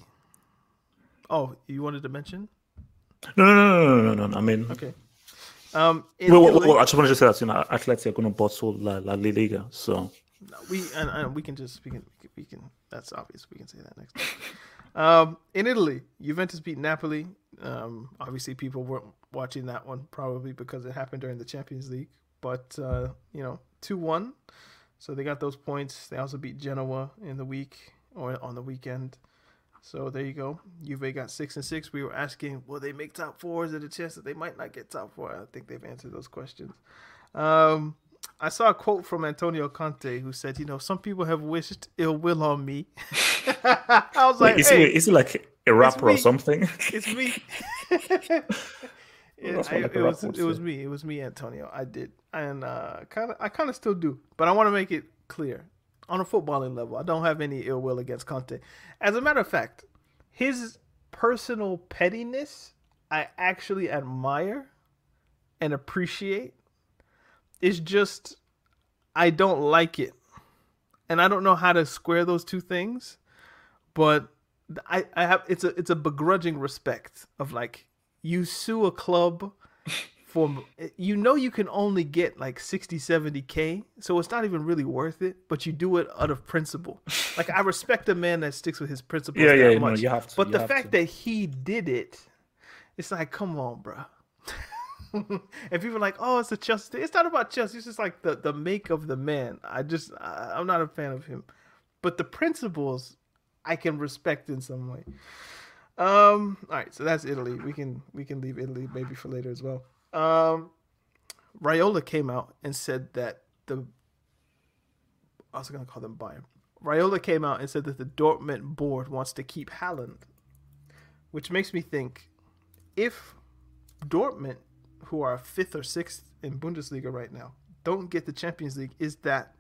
Oh, you wanted to mention? No, no, no, no, no, no, no. I mean, Okay. Um, in well, well, Italy, well, I just wanted to say that you know, Atleti are going to bottle La, La Liga, so no, we and, and we can just we can we can. That's obvious. We can say that next time. Um, in Italy, Juventus beat Napoli. Um, obviously, people weren't watching that one probably because it happened during the Champions League. But uh, you know, two one. So they got those points. They also beat Genoa in the week or on the weekend. So there you go. Juve got six and six. We were asking, will they make top four? Is there a chance that they might not get top four? I think they've answered those questions. Um, I saw a quote from Antonio Conte who said, you know, some people have wished ill will on me. I was like, is, hey, he, is he like a rapper or me. something? it's me. It, That's I, what like it a was rap would it was say. me. It was me, Antonio. I did, and uh, kind of I kind of still do. But I want to make it clear on a footballing level, I don't have any ill will against Conte. As a matter of fact, his personal pettiness, I actually admire and appreciate. It's just I don't like it, and I don't know how to square those two things. But I, I have it's a it's a begrudging respect of like you sue a club for you know you can only get like sixty, seventy K, so it's not even really worth it, but you do it out of principle. Like I respect a man that sticks with his principles Yeah, that yeah, no, much. you have to, but you the have fact to. that he did it, it's like, come on, bro. And people are like, oh, it's a Chelsea thing. It's not about Chelsea. It's just like the, the make of the man. I just, I, I'm not a fan of him. But the principles, I can respect in some way. Um. All right, so that's Italy. We can we can leave Italy maybe for later as well. Um, Raiola came out and said that the I was going to call them Bayern. Raiola came out and said that the Dortmund board wants to keep Haaland, which makes me think if Dortmund, who are fifth or sixth in Bundesliga right now, don't get the Champions League, is that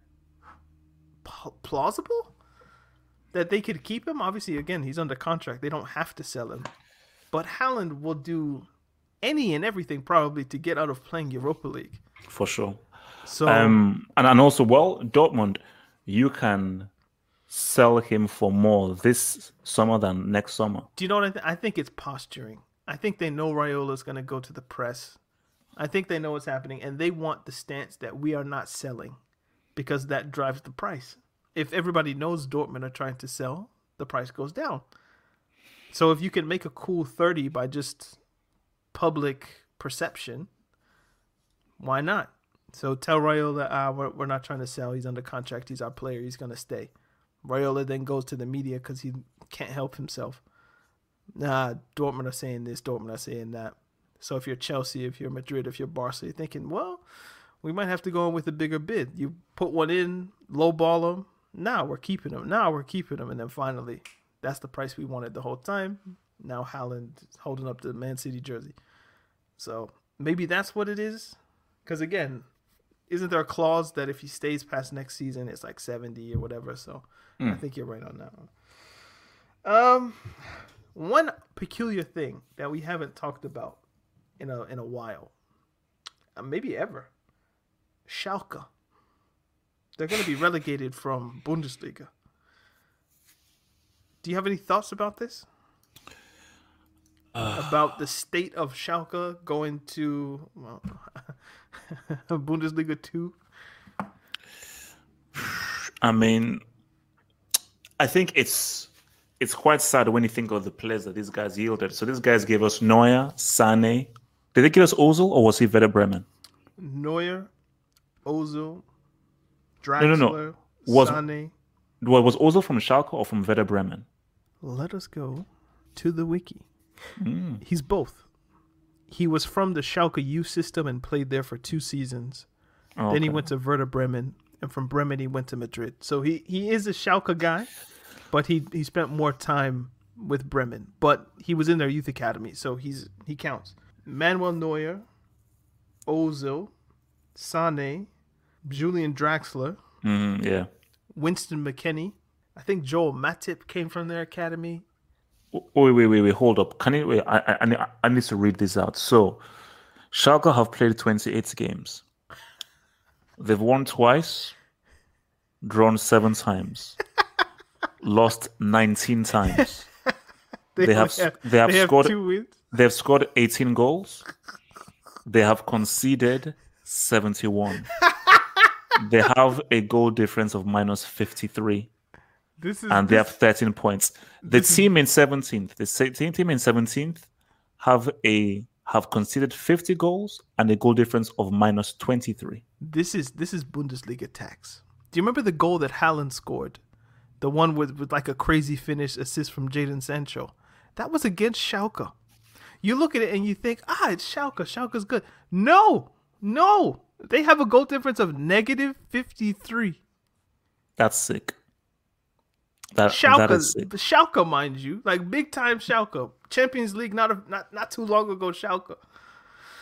p- plausible? That they could keep him? Obviously, again, he's under contract. They don't have to sell him. But Haaland will do any and everything probably to get out of playing Europa League. For sure. So, Um, and, and also, well, Dortmund, you can sell him for more this summer than next summer. do you know what I think? I think it's posturing. I think they know Raiola's going to go to the press. I think they know what's happening, and they want the stance that we are not selling because that drives the price. If everybody knows Dortmund are trying to sell, the price goes down. So if you can make a cool thirty by just public perception, why not? So tell Raiola, ah, we're, we're not trying to sell. He's under contract. He's our player. He's going to stay. Raiola then goes to the media because he can't help himself. Nah, Dortmund are saying this, Dortmund are saying that. So if you're Chelsea, if you're Madrid, if you're Barca, you're thinking, well, we might have to go in with a bigger bid. You put one in, lowball them. Now we're keeping him. Now we're keeping him. And then finally, that's the price we wanted the whole time. Now Haaland is holding up the Man City jersey. So maybe that's what it is. Because again, isn't there a clause that if he stays past next season, it's like seventy or whatever? So mm. I think you're right on that one. Um, one peculiar thing that we haven't talked about in a in a while, uh, maybe ever, Schalke. They're going to be relegated from Bundesliga. Do you have any thoughts about this? Uh, about the state of Schalke going to well, Bundesliga two? I mean, I think it's it's quite sad when you think of the players that these guys yielded. So these guys gave us Neuer, Sané. Did they give us Ozil or was he Werder Bremen? Neuer, Ozil, Draxler, no, no, no. Was, Sané. Was Ozil from Schalke or from Werder Bremen? Let us go to the wiki. Mm. He's both. He was from the Schalke youth system and played there for two seasons. Oh, then okay. he went to Werder Bremen, and from Bremen he went to Madrid. So he, he is a Schalke guy, but he, he spent more time with Bremen. But he was in their youth academy, so he's he counts. Manuel Neuer, Ozil, Sané, Julian Draxler, mm, yeah, Winston McKennie. I think Joel Matip came from their academy. Oh, wait, wait, wait, wait, hold up. Can you wait? I, I, I, I need to read this out. So, Schalke have played twenty-eight games. They've won twice, drawn seven times, lost nineteen times. They, they have, have they have they scored have two wins. They have scored eighteen goals. They have conceded seventy-one. They have a goal difference of minus fifty-three. This is, and they this, have thirteen points. The team is, in seventeenth, the same team in seventeenth have a have conceded fifty goals and a goal difference of minus twenty-three. This is this is Bundesliga tax. Do you remember the goal that Haaland scored? The one with, with like a crazy finish assist from Jadon Sancho. That was against Schalke. You look at it and you think, ah, it's Schalke. Schalke's good. No, no. They have a goal difference of negative fifty-three. That's sick. That, Schalke, that is sick. Schalke, mind you, like big time Schalke, Champions League, not a, not not too long ago. Schalke.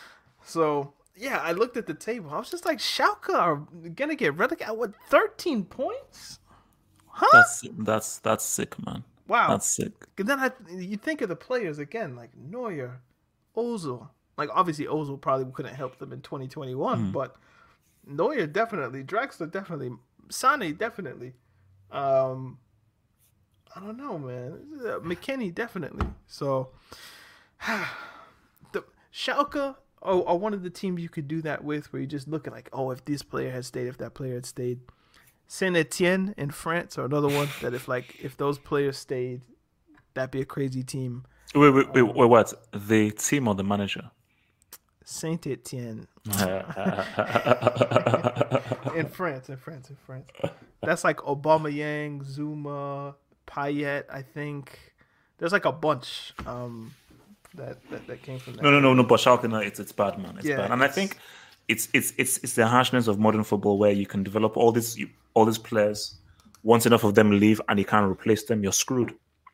So yeah, I looked at the table. I was just like, Schalke are gonna get relegated. What, thirteen points? Huh? That's that's that's sick, man. Wow, that's sick. And then I, you think of the players again, like Neuer, Ozil. Like obviously Ozil probably couldn't help them in twenty twenty-one, mm. but Neuer definitely, Draxler definitely, Sané definitely. Um, I don't know, man. McKennie definitely. So the Schalke are, are one of the teams you could do that with, where you just look at like, oh, if this player had stayed, if that player had stayed. Saint Etienne in France are another one that if like if those players stayed, that'd be a crazy team. Wait, wait, wait, wait what? The team or the manager? Saint Etienne. in France, in France, in France. That's like Aubameyang, Zuma, Payet, I think. There's like a bunch um, that, that that came from that. No, no, no, no, but Schalke, no, it's it's bad, man. It's yeah, bad. And it's, I think it's it's it's it's the harshness of modern football where you can develop all these all these players. Once enough of them leave and you can't replace them, you're screwed.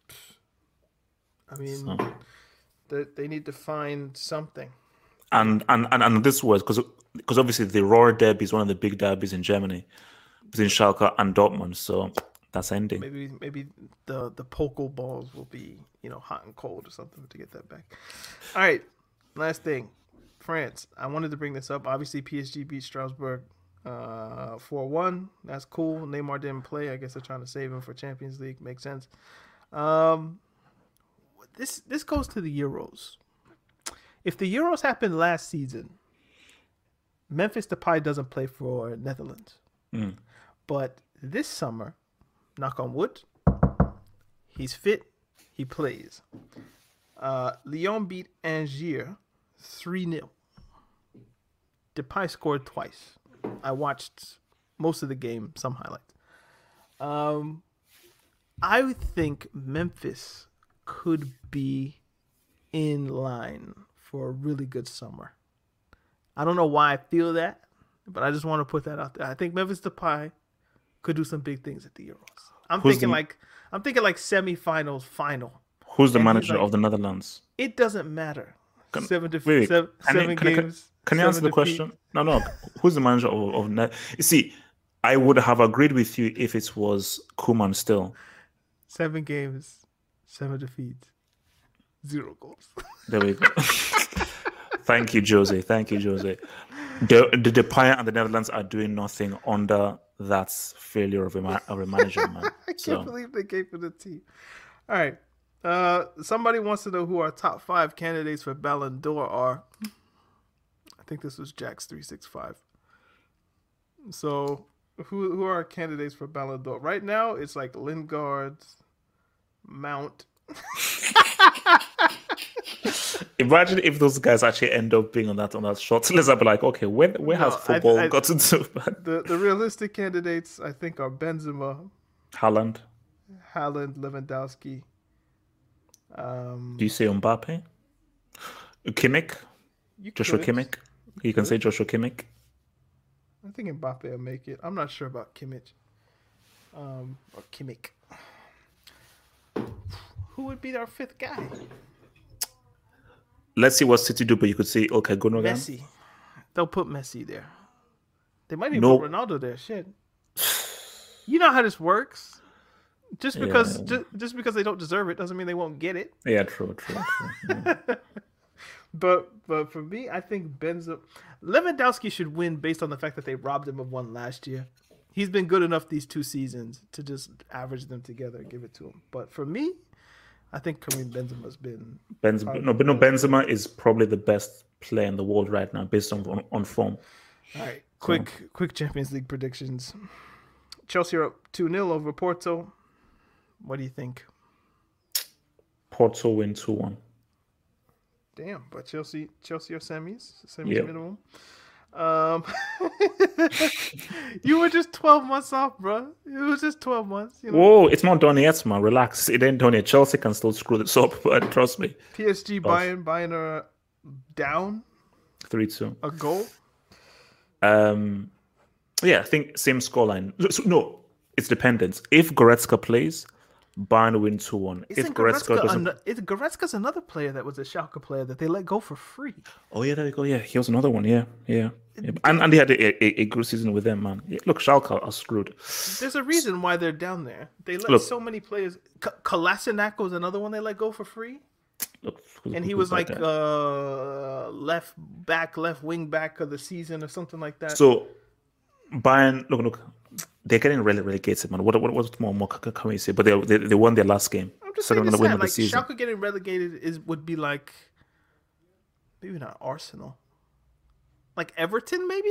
I mean, so. they, they need to find something. And and and, and this was because because obviously the Ruhr derby is one of the big derbies in Germany between Schalke and Dortmund, so that's ending. Maybe maybe the the Pokal balls will be, you know, hot and cold or something to get that back. All right, last thing, France. I wanted to bring this up. Obviously, P S G beat Strasbourg uh, four one. That's cool. Neymar didn't play. I guess they're trying to save him for Champions League. Makes sense. Um, this this goes to the Euros. If the Euros happened last season, Memphis Depay doesn't play for Netherlands. Mm. But this summer, knock on wood, he's fit, he plays. Uh, Lyon beat Angers three nil. Depay scored twice. I watched most of the game, some highlights. Um, I think Memphis could be in line for a really good summer. I don't know why I feel that, but I just want to put that out there. I think Memphis Depay could do some big things at the Euros. I'm Who's thinking the, like I'm thinking like semifinals, final. Who's the and manager like, of the Netherlands? It doesn't matter. Can, seven to wait, wait. seven, Can seven you, can games. I, can you answer the question? No, no. Who's the manager of, of Net? You see, I would have agreed with you if it was Koeman still. Seven games, seven defeats, zero goals. There we go. Thank you, Jose. Thank you, Jose. The, the Depay and the Netherlands are doing nothing under that failure of a, ma- of a manager, man. I can't so. believe they gave it a team. All right. Uh, somebody wants to know who our top five candidates for Ballon d'Or are. I think this was Jack's three six five. So, who who are our candidates for Ballon d'Or? Right now, it's like Lingard, Mount. Imagine if those guys actually end up being on that on that short list. I'd be like, okay, where where no, has football I, I, gotten to? the the realistic candidates, I think, are Benzema, Haaland, Haaland, Lewandowski. Um, Do you say Mbappe? Kimmich? Joshua could. Kimmich? You can say Joshua Kimmich. I think Mbappe will make it. I'm not sure about Kimmich. Um, or Kimmich. Who would be our fifth guy? Let's see what City do, but you could say, okay, Gundogan. Messi. They'll put Messi there. They might even no. put Ronaldo there. Shit. You know how this works. Just because, yeah. just, just because they don't deserve it doesn't mean they won't get it. Yeah, true, true, true. Yeah. but but for me, I think Benzema, Lewandowski should win based on the fact that they robbed him of one last year. He's been good enough these two seasons to just average them together and give it to him. But for me, I think Karim Benzema's been Benzema. No, but no, Benzema is probably the best player in the world right now based on on, on form. All right, quick so. quick Champions League predictions. Chelsea are up two nil over Porto. What do you think? Porto win two one. Damn, but Chelsea Chelsea are semis, semis yep. minimum. Um, you were just twelve months off, bro. It was just twelve months. You know? Whoa, it's not done yet, man. Relax. It ain't done yet. Chelsea can still screw this up, but trust me. P S G, Bayern, Bayern are down. three two. A goal? Um, yeah, I think same scoreline. So, no, it's dependent. If Goretzka plays, Bayern win two one. If Isn't Goretzka Goretzka, doesn't... an, is Goretzka's another player that was a Schalke player that they let go for free. Oh, yeah, there you go. Yeah, he was another one. Yeah, yeah. yeah. And, and he had a, a, a good season with them, man. Yeah, look, Schalke are screwed. There's a reason why they're down there. They let Look. so many players. K- Kolasinac was another one they let go for free. Look, And he was like uh, left back, left wing back of the season or something like that. So, Bayern, look, look, they're getting rele- relegated, man. What, what, what more, more can we say? But they, they, they won their last game. I'm just Second saying this win sad. of the Like season. Schalke getting relegated is would be like maybe not Arsenal, like Everton, maybe.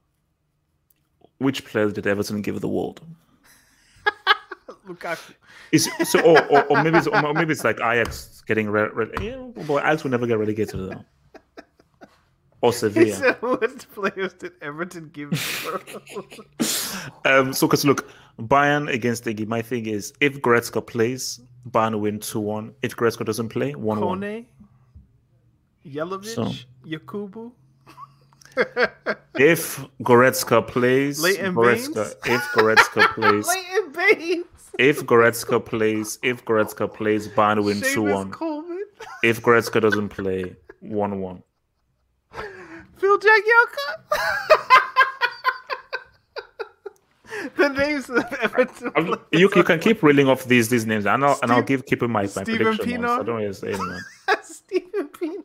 Which players did Everton give the world? Lukaku. Is so, or, or, or maybe it's or maybe it's like Ajax getting re- re- yeah, boy, Ajax will never get relegated though. Or He Sevilla. said, "What players did Everton give the world?" Um, so, because look, Bayern against Iggy, my thing is if Goretzka plays, Bayern win two one. If Goretzka doesn't play, one one. Kone, Jelovic, So- Yakubu. If Goretzka plays, Leighton Goretzka, Baines? if Goretzka plays, Leighton Baines. if Goretzka plays, if Goretzka plays, Bayern win two Seamus one. Coleman. If Goretzka doesn't play, one one. Phil Jagielka. The names of Everton. I'm- You, you can keep reeling off these these names, and I'll and I'll Steve- give keep in my, my Steven prediction. Ones. I Pienaar? don't want to say anyone. Stephen Pienaar.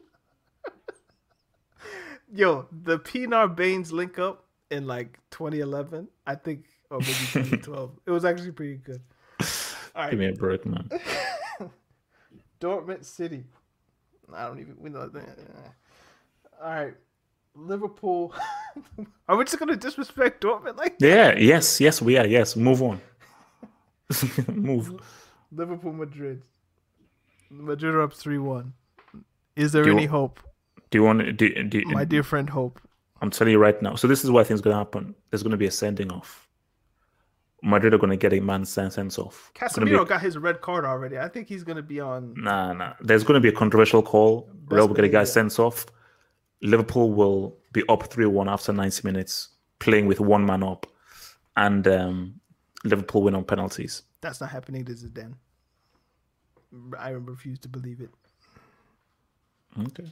Yo, the Pienaar Baines link up in like twenty eleven, I think, or maybe twenty twelve. It was actually pretty good. All right, Give me a break, man. Dortmund City. I don't even we know that. All right, Liverpool. Are we just gonna disrespect Dortmund like that? Yeah, yes, yes, we are. Yes, move on. Move. Liverpool Madrid. Madrid are up three one. Is there Do you any want- hope? Do you want to? Do, do, My dear friend, hope. I'm telling you right now. So this is what I think is going to happen. There's going to be a sending off. Madrid are going to get a man sent sent off. It's gonna be Casemiro a- got his red card already. I think he's gonna be on. Nah, nah. There's going to be a controversial call. Real will get a guy believe it. sent off. Liverpool will be up three one after ninety minutes, playing with one man up, and um, Liverpool win on penalties. That's not happening to Zidane. I refuse to believe it. Okay.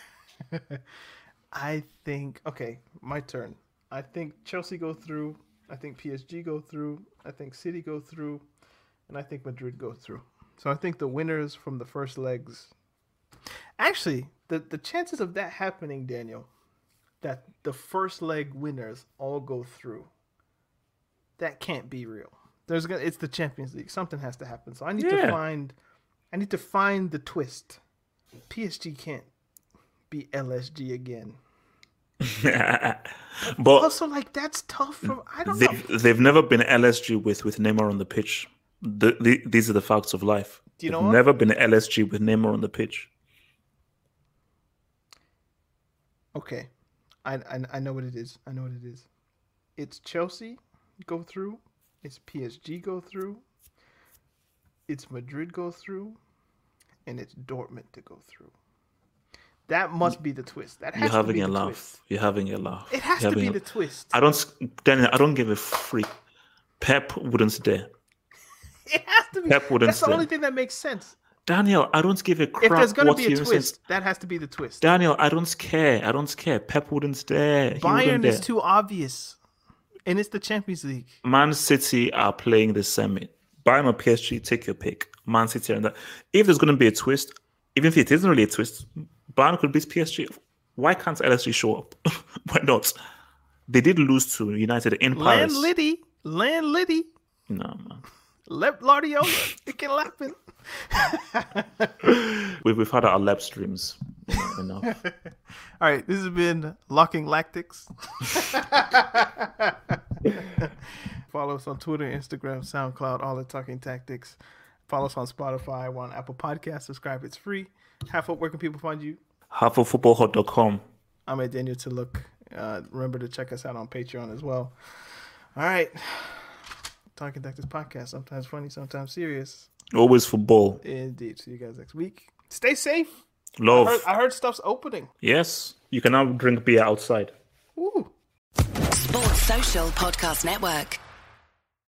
I think okay, my turn. I think Chelsea go through. I think P S G go through. I think City go through, and I think Madrid go through. So I think the winners from the first legs. Actually, the the chances of that happening, Daniel, that the first leg winners all go through. That can't be real. There's gonna. It's the Champions League. Something has to happen. So I need Yeah. to find. I need to find the twist. P S G can't be L S G again. But Also, like that's tough. From I don't know. they've, they've never been L S G with, with Neymar on the pitch. The, the, these are the facts of life. Do you They've know what? never been L S G with Neymar on the pitch. Okay, I, I I know what it is. I know what it is. It's Chelsea go through. It's P S G go through. It's Madrid go through, and it's Dortmund to go through. That must be the twist. That has You're to having be a the laugh. twist. You're having a laugh. It has You're to be having the a- twist. I don't, Daniel. I don't give a freak. Pep wouldn't dare. It has to be. Pep wouldn't That's the say. only thing that makes sense. Daniel, I don't give a crap. If there's gonna what be a you twist, say. that has to be the twist. Daniel, I don't care. I don't care. Pep wouldn't dare. He Bayern wouldn't is dare. too obvious, and it's the Champions League. Man City are playing the semi. Bayern or P S G, take your pick. Man City and that. If there's going to be a twist, even if it isn't really a twist, Bayern could beat P S G. Why can't L S G show up? Why not? They did lose to United in Land Paris. Liddy, Land Liddy, No, man. Lep Lardiola, it can happen. We've, we've had our lab streams. You know, enough. All right, this has been Locking Lactics. Follow us on Twitter, Instagram, SoundCloud, all the Talking Tactics. Follow us on Spotify. We're on Apple Podcasts. Subscribe, it's free. Half Hope, where can people find you? half of football hot dot com. I'm at Daniel to look. Uh, remember to check us out on Patreon as well. All right. Talking Tactics Podcast. Sometimes funny, sometimes serious. Always football. Indeed. See you guys next week. Stay safe. Love. I heard, I heard stuff's opening. Yes. You can now drink beer outside. Ooh. Sports Social Podcast Network.